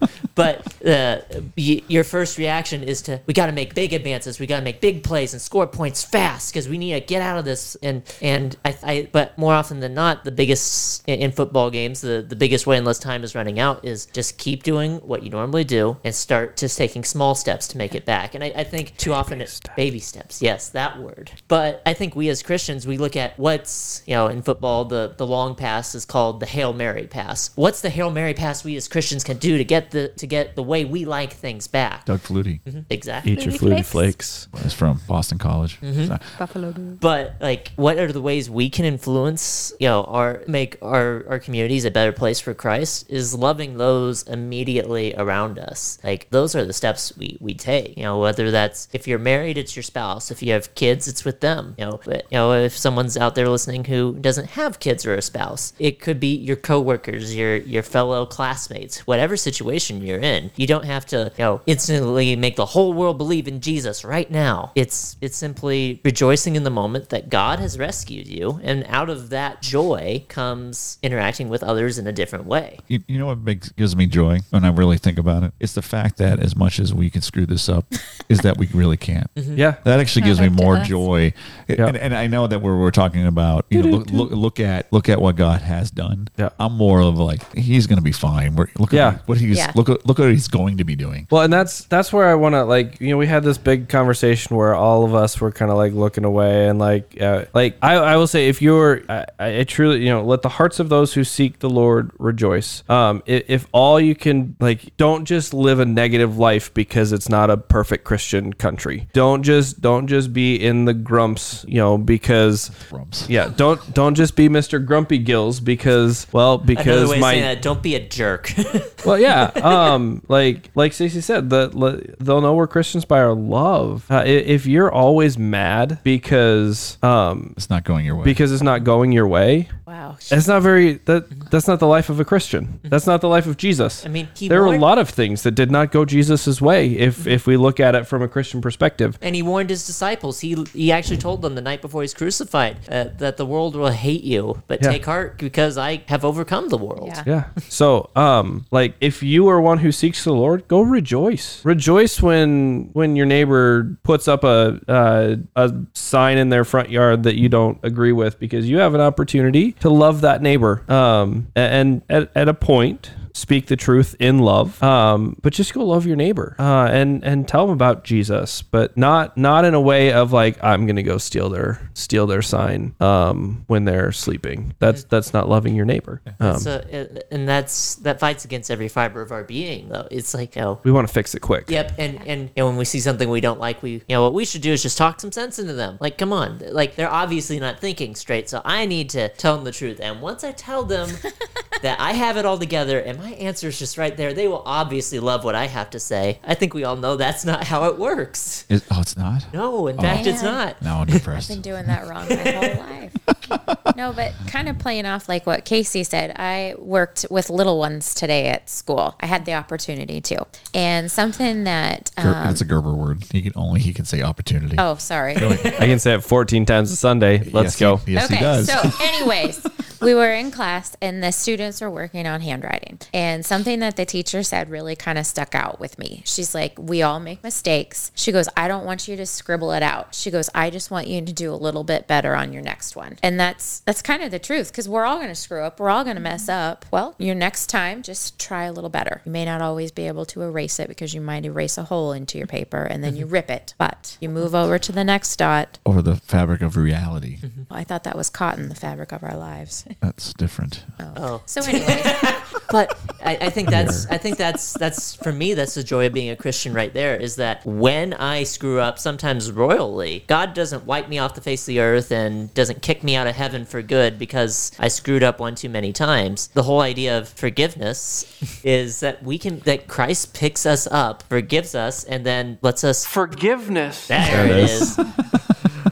But uh, y- your first reaction is to, we got to make big advances, we got to make big plays and score points fast because we need to get out of this. And and I, I but more often than not, the biggest in, in football games, the the biggest way, unless time is running out, is just keep doing what you normally do and start just taking small steps to make it back. And I, I think too often it's baby steps. Yes, that word. But I think we as Christians, we look at what's, you know, in football, the the long pass is called the Hail Mary pass. What's the Hail Mary pass we as Christians can do to get the to get the way we like things back? Doug Flutie Exactly. Eat your Flutie flutie Flakes. flakes. is from Boston College. So- Buffalo Bills. But like, what are the ways we can influence, you know, our make our our communities a better place for Christ? Is loving those immediately around us. Like, those are the steps we we take. You know, whether that's, if you're married, it's your spouse. If you have kids, it's with them. You know, but you know, if someone's out there listening who doesn't have kids or a spouse, it could be your coworkers, your your fellow classmates, whatever situation you're in. You don't have to, you know, instantly make the whole world believe in Jesus right now. It's it's simply rejoicing in the moment that God has rescued you, and out of that joy comes interacting with others in a different way. You, you know what makes gives me joy when I really think about it? It's the fact that as much as we can screw this up, is that we really can't. Yeah. That actually gives me Up to more us. joy, Yeah. and, and I know that we're, we're talking about, you know, look, look look at look at what God has done. Yeah. I'm more of like, he's going to be fine. We're, look Yeah. at what he's Yeah. look at look at what he's going to be doing. Well, and that's that's where I want to, like, you know, we had this big conversation where all of us were kind of like looking away, and like uh, like I, I will say, if you're I, I truly, you know, let the hearts of those who seek the Lord rejoice. Um, if, if all you can, like, don't just live a negative life because it's not a perfect Christian country. Don't just don't just be in the grumps, you know, because Rumps. yeah, don't don't just be Mister Grumpy Gills because well Another because way of my saying that, don't be a jerk. well, yeah. Um, like like Stacey said, the, le- they'll know we're Christians by our love. Uh, i- if you're always mad because um It's not going your way. because it's not going your way, Wow. that's not very that that's not the life of a Christian. That's not the life of Jesus. I mean, he there were a warned- lot of things that did not go Jesus's way. If if we look at it from a Christian perspective, And he warned his disciples. He he actually told them the night before he's crucified uh, that the world will hate you, but Yeah. take heart because I have overcome the world. Yeah. yeah. So, um, like, if you are one who seeks the Lord, go rejoice. Rejoice when when your neighbor puts up a uh, a sign in their front yard that you don't agree with, because you have an opportunity to love that neighbor. Um, and at at a point, speak the truth in love. Um, but just go love your neighbor. Uh, and and tell them about Jesus, but not not in a way of like, I'm gonna go steal their steal their sign um when they're sleeping. That's that's not loving your neighbor. Um, So, uh, and that's that fights against every fiber of our being, though. It's like, you know, we want to fix it quick. yep, and and you know, when we see something we don't like, we, you know, what we should do is just talk some sense into them. Like, come on, like, they're obviously not thinking straight, so I need to tell them the truth. And once I tell them that I have it all together and my answer is just right there, they will obviously love what I have to say. I think we all know that's not how it works. Is- oh, it's not. No, in fact, it's Man. not. Now I'm I've depressed. been doing that wrong my whole life. No, but kind of playing off like what Casey said, I worked with little ones today at school. I had the opportunity to. And something that, Ger- um, it's a Gerber word. He can only he can say opportunity. oh, sorry. I can say it fourteen times a Sunday. Let's Yes, go. He, yes, okay, he does. so anyways, we were in class and the students were working on handwriting. And something that the teacher said really kind of stuck out with me. She's like, we all make mistakes. She goes, I don't want you to scribble it out. She goes, I just want you to do a little bit better on your next one. And that's that's kind of the truth, because we're all going to screw up. We're all going to mess up. Well, your next time, just try a little better. You may not always be able to erase it because you might erase a hole into your paper and then you rip it. But you move over to the next dot. Over the fabric of reality. I thought that was cotton, the fabric of our lives. That's different. Oh. So anyway, But I, I think that's I think that's that's for me, that's the joy of being a Christian right there, is that when I screw up, sometimes royally, God doesn't wipe me off the face of the earth and doesn't kick me out of heaven for good because I screwed up one too many times. The whole idea of forgiveness is that we can that Christ picks us up, forgives us, and then lets us Forgiveness. there, it is. Uh,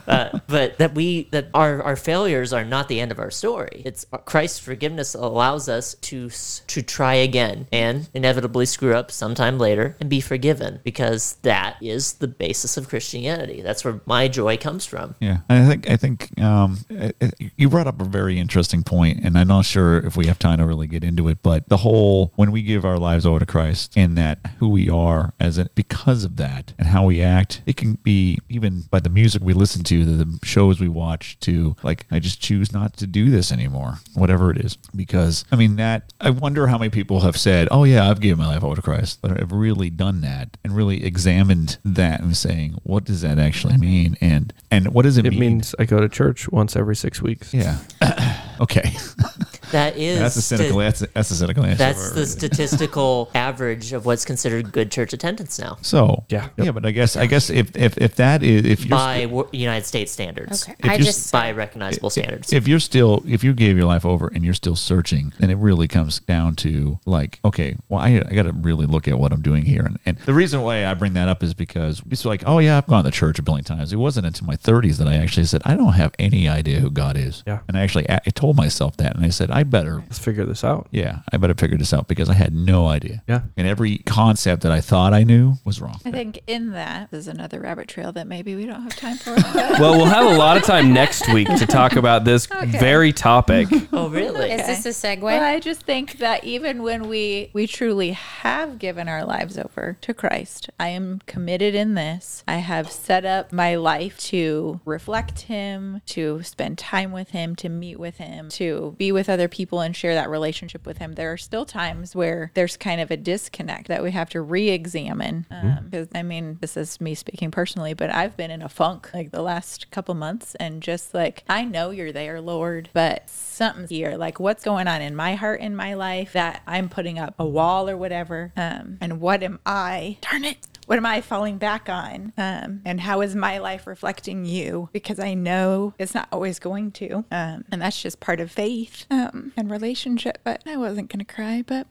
but that we that our our failures are not the end of our story. It's Christ's forgiveness allows us to to try again and inevitably screw up sometime later and be forgiven, because that is the basis of Christianity. That's where my joy comes from. Yeah, I think I think um, you brought up a very interesting point, and I'm not sure if we have time to really get into it. But the whole when we give our lives over to Christ, and that who we are as it because of that, and how we act, it can be even by the music we listen to, the, the shows we watch, to like I just choose not to do this anymore, whatever it is. Because I mean that I wonder how many people have said, "Oh yeah, I've given my life over to Christ," but I've really done that and really examined that and saying, what does that actually mean, and and what does it, It mean? means I go to church once every six weeks. Yeah. Okay. That is That's a cynical. sti- That's a, that's a cynical answer. That's the statistical average of what's considered good church attendance now So Yeah. yeah, but I guess I guess if if, if that is if you're by st- wo- United States standards. Okay. If I you're just By recognizable standards. if you're still if you gave your life over and you're still searching, then it really comes down to like, okay, well I I got to really look at what I'm doing here, and, and the reason why I bring that up is because it's like, oh yeah, I've gone to church a billion times. It wasn't until my thirties that I actually said I don't have any idea who God is. Yeah. And I actually I told myself that, and I said I better. Let's figure this out. Yeah, I better figure this out because I had no idea. Yeah. And every concept that I thought I knew was wrong. I think in that is another rabbit trail that maybe we don't have time for. Well, we'll have a lot of time next week to talk about this very topic. Oh, really? Is this a segue? Well, I just think that even when we we truly have given our lives over to Christ, I am committed in this. I have set up my life to reflect Him, to spend time with Him, to meet with Him, to be with other people and share that relationship with Him. There are still times where there's kind of a disconnect that we have to re-examine. Because um, I mean, this is me speaking personally, but I've been in a funk like the last couple months, and just like, I know you're there, Lord, but something's here. Like, what's going on in my heart, in my life, that I'm putting up a wall or whatever? Um, and what am I? Darn it. What am I falling back on? Um, and how is my life reflecting you? Because I know it's not always going to. Um, and that's just part of faith um, and relationship. But I wasn't going to cry, but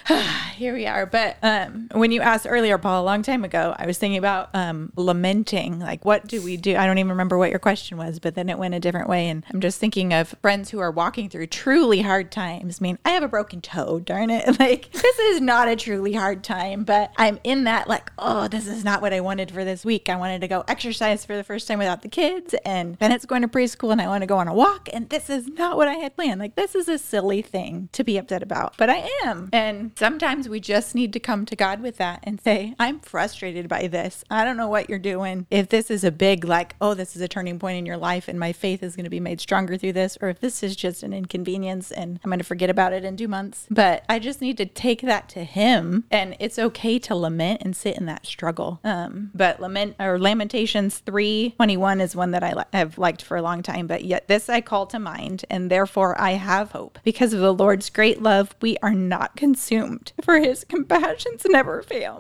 here we are. But um, when you asked earlier, Paul, a long time ago, I was thinking about um, lamenting. Like, what do we do? I don't even remember what your question was, but then it went a different way. And I'm just thinking of friends who are walking through truly hard times. I mean, I have a broken toe, darn it. Like, this is not a truly hard time, but I'm in that, like, oh, this is not what I wanted for this week. I wanted to go exercise for the first time without the kids, and Bennett's going to preschool, and I want to go on a walk, and this is not what I had planned. Like, this is a silly thing to be upset about, but I am. And sometimes we just need to come to God with that and say, I'm frustrated by this. I don't know what you're doing. If this is a big, like, oh, this is a turning point in your life and my faith is going to be made stronger through this, or if this is just an inconvenience and I'm going to forget about it in two months. But I just need to take that to Him, and it's okay to lament and sit in that struggle. Um, but lament or Lamentations three twenty-one is one that I li- have liked for a long time. But yet this I call to mind, and therefore I have hope. Because of the Lord's great love, we are not consumed, for His compassions never fail.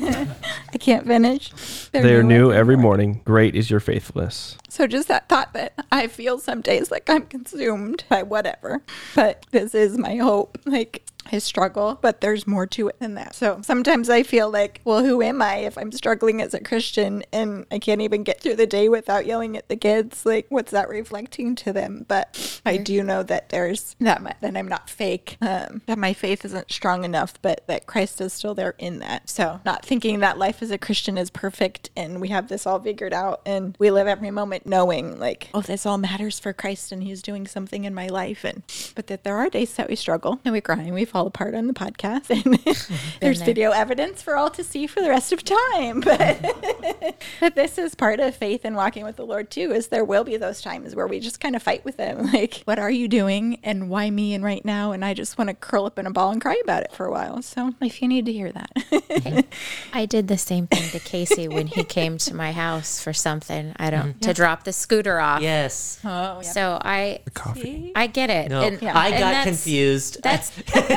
I can't finish. They're, They're new every morning. morning. Great is your faithfulness. So just that thought that I feel some days like I'm consumed by whatever, but this is my hope, like His struggle, but there's more to it than that. So sometimes I feel like, well, who am I if I'm struggling as a Christian and I can't even get through the day without yelling at the kids? Like, what's that reflecting to them? But I do know that there's that, my, that I'm not fake, um, that my faith isn't strong enough, but that Christ is still there in that. So not thinking that life as a Christian is perfect and we have this all figured out and we live every moment knowing like, oh, this all matters for Christ and He's doing something in my life. And but that there are days that we struggle and we cry and we fall apart on the podcast, and there's there. video evidence for all to see for the rest of time. But, but this is part of faith and walking with the Lord too, is there will be those times where we just kind of fight with Him. Like, what are you doing and why me and right now? And I just want to curl up in a ball and cry about it for a while. So if you need to hear that. Hey, I did the same thing to Casey when he came to my house for something. I don't to drop the scooter off. Yes. Oh, yeah. So I Coffee. I get it. No, And, I and got that's- confused. That's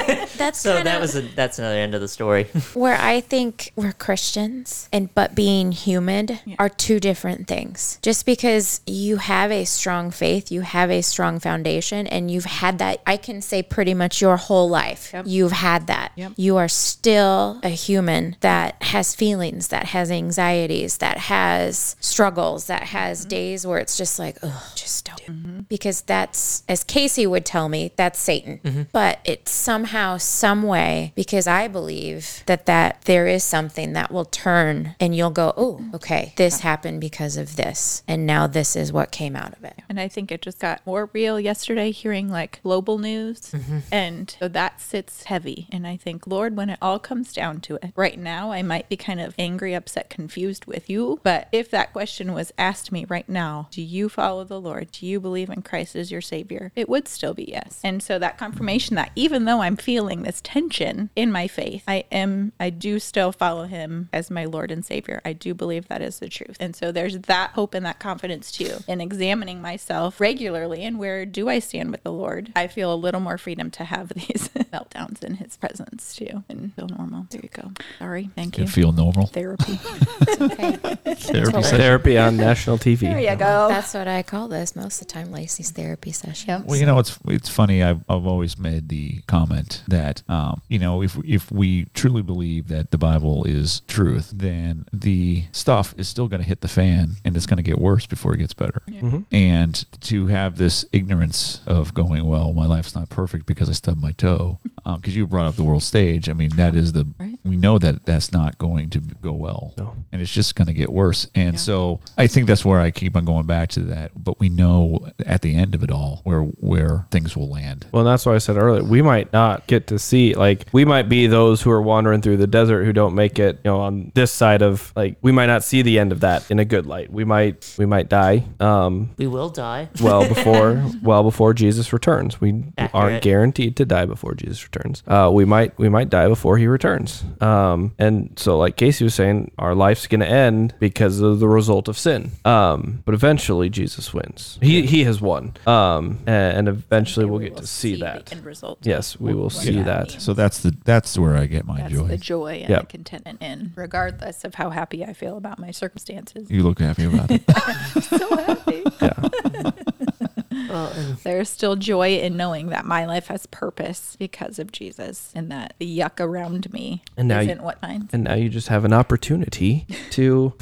that's So kinda that was a, that's another end of the story. where I think we're Christians and but being human are two different things. Just because you have a strong faith, you have a strong foundation, and you've had that, I can say pretty much your whole life, Yep. you've had that. Yep. You are still a human that has feelings, that has anxieties, that has struggles, that has Mm-hmm. days where it's just like, oh, just don't. Mm-hmm. Because that's, as Casey would tell me, that's Satan. Mm-hmm. But it's somehow, some way, because I believe that that there is something that will turn and you'll go, oh, okay, this happened because of this. And now this is what came out of it. And I think it just got more real yesterday hearing like global news. Mm-hmm. And so that sits heavy. And I think, Lord, when it all comes down to it, right now I might be kind of angry, upset, confused with you. But if that question was asked me right now, do you follow the Lord? Do you believe in Christ as your Savior? It would still be yes. And so that confirmation that even though I'm feeling this tension in my faith, I am, I do still follow him as my Lord and Savior. I do believe that is the truth. And so there's that hope and that confidence too in examining myself regularly and where do I stand with the Lord. I feel a little more freedom to have these meltdowns in his presence too and feel normal. There you go. Sorry. Thank you. Can feel normal. Therapy. Okay. Therapy Totally. session. Therapy on national T V. There you go. That's what I call this most of the time, Lacey's therapy session. Yep. Well, you know, it's it's funny. I've I've always made the comment that um, you know, if if we truly believe that the Bible is truth, then the stuff is still going to hit the fan, and it's going to get worse before it gets better. Mm-hmm. And to have this ignorance of going, well, my life's not perfect because I stubbed my toe, because you brought up the world stage. I mean, that is the Right. we know that that's not going to go well, No. and it's just going to get worse. And so I think that's where I keep on going back to that. But we know at the end of it all where where things will land. Well, that's why I said earlier, we might not get to see, like, we might be those who are wandering through the desert who don't make it, you know, on this side of, like, we might not see the end of that in a good light. We might, we might die, um, We will die. well before, well before Jesus returns. We Accurate. aren't guaranteed to die before Jesus returns. Uh, we might, we might die before he returns. Um, and so, like Casey was saying, our life's going to end because of the result of sin. Um, but eventually Jesus wins. He, he has won. Um, and, and eventually we'll We get will to see the that. end result. Yes, we will What see that that. means. So that's the that's where I get my That's joy. the joy and Yep. the contentment in, regardless of how happy I feel about my circumstances. You look happy about it. So happy. Yeah. Well, and There's still joy in knowing that my life has purpose because of Jesus and that the yuck around me And now you- isn't what mine. And now you just have an opportunity to.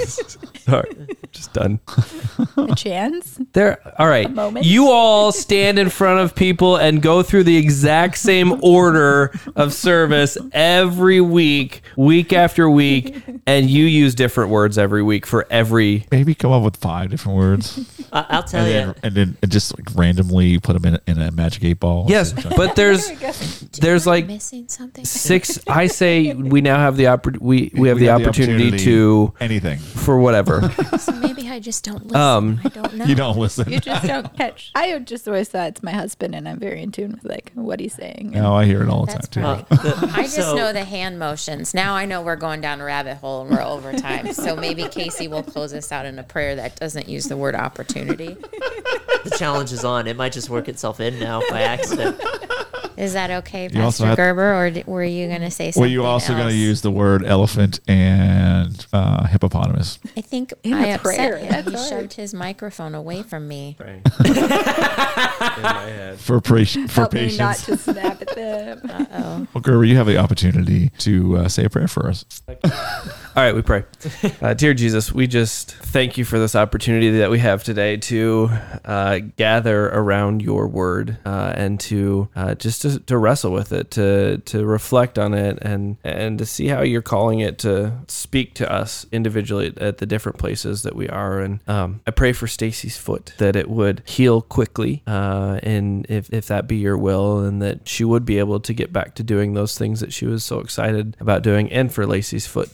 Sorry, just done. A chance. There. All right. moment. You all stand in front of people and go through the exact same order of service every week, week after week, and you use different words every week for every. Maybe come up with five different words, I- I'll tell and you. then and then and just like randomly put them in a, in a magic eight ball. Yes, but there's there's like Missing something? six. I say we now have the oppor- we we have the opportunity to anything. for whatever. So maybe I just don't listen. Um, I don't know. You don't listen. You just don't catch. I would just always thought it's my husband, and I'm very in tune with like what he's saying. And No, I hear it all the That's time too. probably- Uh, the- I just so- know the hand motions. Now I know we're going down a rabbit hole and we're over time. So maybe Casey will close us out in a prayer that doesn't use the word opportunity. the challenge is on. It might just work itself in now by accident. Is that okay, You also Pastor have- Gerber, or d- were you going to say something Well, you also going else? to use the word elephant and uh, hippopotamus. I think In I a upset prayer, him. that's He hard. shoved his microphone away from me. in my head. For pra- for help me not patience. to snap at them. Uh-oh. Well, Gerber, you have the opportunity to uh, say a prayer for us. All right, we pray. Uh, dear Jesus, we just thank you for this opportunity that we have today to uh, gather around your word uh, and to uh, just to, to wrestle with it, to to reflect on it, and and to see how you're calling it to speak to us individually at the different places that we are. And um, I pray for Stacy's foot, that it would heal quickly, uh, and if, if that be your will, and that she would be able to get back to doing those things that she was so excited about doing, and for Lacey's foot too. And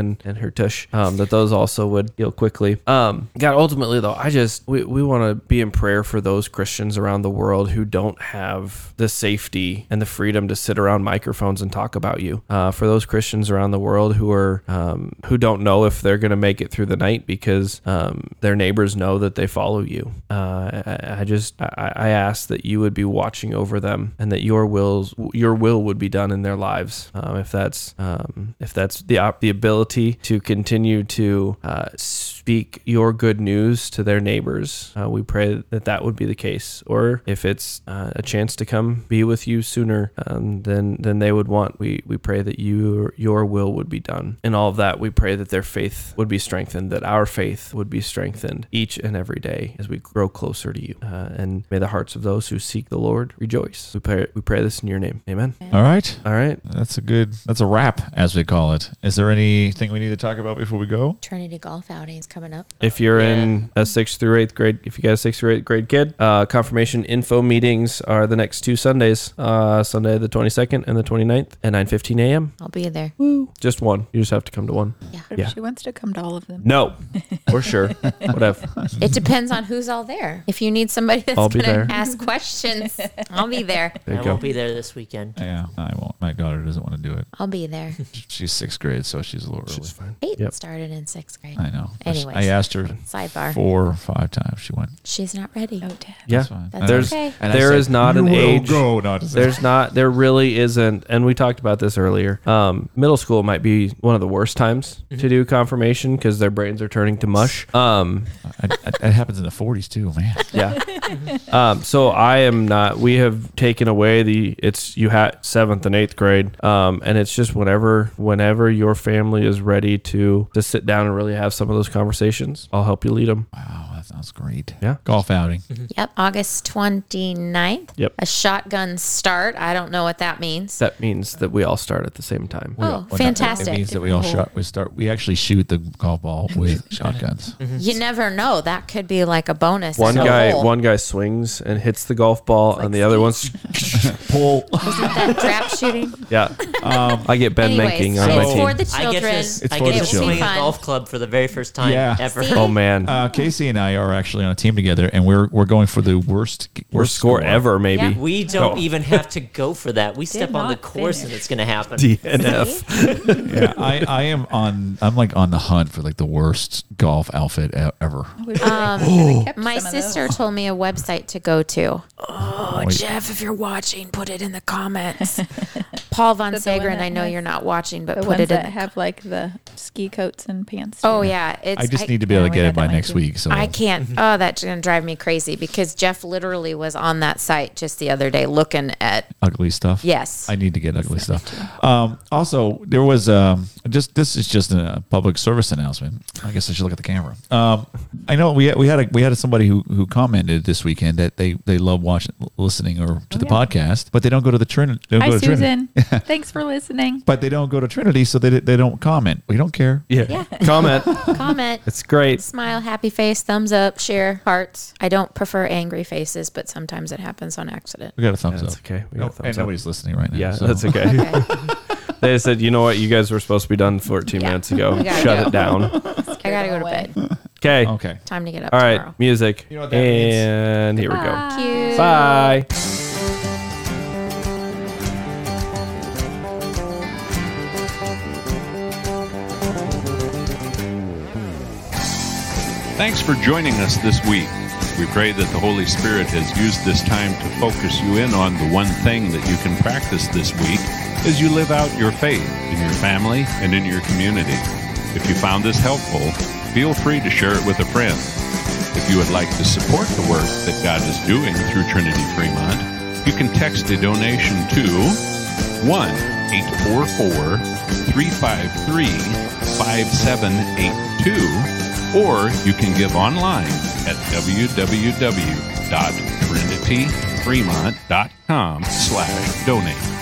and, and her tush, um, that those also would heal quickly. Um, God, ultimately, though, I just, we, we want to be in prayer for those Christians around the world who don't have the safety and the freedom to sit around microphones and talk about you. Uh, for those Christians around the world who are, um, who don't know if they're going to make it through the night because um, their neighbors know that they follow you. Uh, I, I just, I, I ask that you would be watching over them and that your wills, your will would be done in their lives. Um, if that's, um, if that's the op- the ability to continue to uh, speak your good news to their neighbors, uh, we pray that that would be the case. Or if it's uh, a chance to come be with you sooner um, than than they would want, we we pray that you your will would be done. In all of that, we pray that their faith would be strengthened, that our faith would be strengthened each and every day as we grow closer to you. Uh, and may the hearts of those who seek the Lord rejoice. We pray, we pray this in your name. Amen. All right. All right. That's a good, that's a wrap, as we call it. Is there anything we need to talk about before we go? Trinity golf outings coming up. If you're in a sixth through eighth grade, if you got a sixth through eighth grade kid, uh, confirmation info meetings are the next two Sundays, uh, Sunday the twenty-second and the twenty-ninth at nine fifteen a.m. I'll be there. Just one. You just have to come to one. Yeah. But if Yeah. she wants to come to all of them. No, for sure. Whatever. It depends on who's all there. If you need somebody that's I'll be going there. to ask questions, I'll be there. There you I go. won't be there this weekend. Yeah, I won't. My daughter doesn't want to do it. I'll be there. She's sixth grade, so she's a little early. She's fine. Peyton Yep. started in sixth grade. I know. Anyways. I asked her Sidebar. four or five times. She went. She's not ready. Oh, Dad. Yeah. That's fine. That's And There's okay. and I there said, is not "You an will age. Go. No, it's- There's not. There really isn't. And we talked about this earlier. Um, middle school might be one of the worst times to do confirmation because their brains are turning to mush. Um, I- I- it happens in the forties too, man. yeah. Um, so I am not. We have taken away the. It's you had seventh and eighth grade. Um, and it's just whenever whenever your family is ready to to sit down and really have some of those conversations, I'll help you lead them. Wow, that sounds great. Yeah. Golf outing. Yep. August twenty-ninth. Yep. A shotgun start. I don't know what that means. That means that we all start at the same time. Oh, Well, that- fantastic. It means that we all shot. We start. We actually shoot the golf ball with shotguns. You never know. That could be like a bonus. One in the guy, hole. one guy swings and hits the golf ball, and the other one's Pull. Isn't that trap shooting? yeah. Um, I get Ben Anyways, Menking on my it's team. for the I children. get to, It's I for get the to children. swing a Fun. golf club for the very first time Yeah. ever. See? oh man, Uh, Casey and I are actually on a team together, and we're we're going for the worst worst score ever, maybe. Yeah. We don't Oh. even have to go for that. We step on the not course finish. and it's going to happen. D N F. Yeah, I, I am on. I'm like on the hunt for like the worst golf outfit e- ever. I wish I could've kept My some of sister those. told me a website to go to. Oh, Wait. Jeff, if you're watching, put it in the comments. Paul Von Is it the one Sagren, that I know has you're not watching, but The put ones it in. that The, have like the ski coats and pants. oh too. yeah, it's. I just need to be able yeah, to we get had it by that one next too. week. So I can't. Oh, that's gonna drive me crazy because Jeff literally was on that site just the other day looking at. ugly stuff. Yes. I need to get ugly stuff. Um, also, there was um, just this is just a public service announcement. I guess I should look at the camera. Um, I know we we had a, we had somebody who, who commented this weekend that they, they love watching, listening, or to the yeah. podcast, but they don't go to the Trinity. Don't Hi, go to Trinity. Susan. Thanks for listening. But they don't go to Trinity, so they they don't comment. We don't care. Yeah. Yeah. Comment. Comment. It's great. Smile, happy face, thumbs up, share, hearts. I don't prefer angry faces, but sometimes it happens on accident. We got a thumbs That's up. okay. We No, got a thumbs and up. nobody's listening right now. Yeah, so. that's okay. Okay. They said, you know what? You guys were supposed to be done fourteen Yeah. minutes ago. We gotta Shut go. it down. I gotta go to away. bed. Okay. Okay. Time to get up All right. tomorrow. Music. You know what that means? and here we go. Bye. Cute. Bye. Thanks for joining us this week. We pray that the Holy Spirit has used this time to focus you in on the one thing that you can practice this week as you live out your faith in your family and in your community. If you found this helpful, feel free to share it with a friend. If you would like to support the work that God is doing through Trinity Fremont, you can text a donation to one eight four four, three five three, five seven eight two, or you can give online at w w w dot trinity fremont dot com slash donate.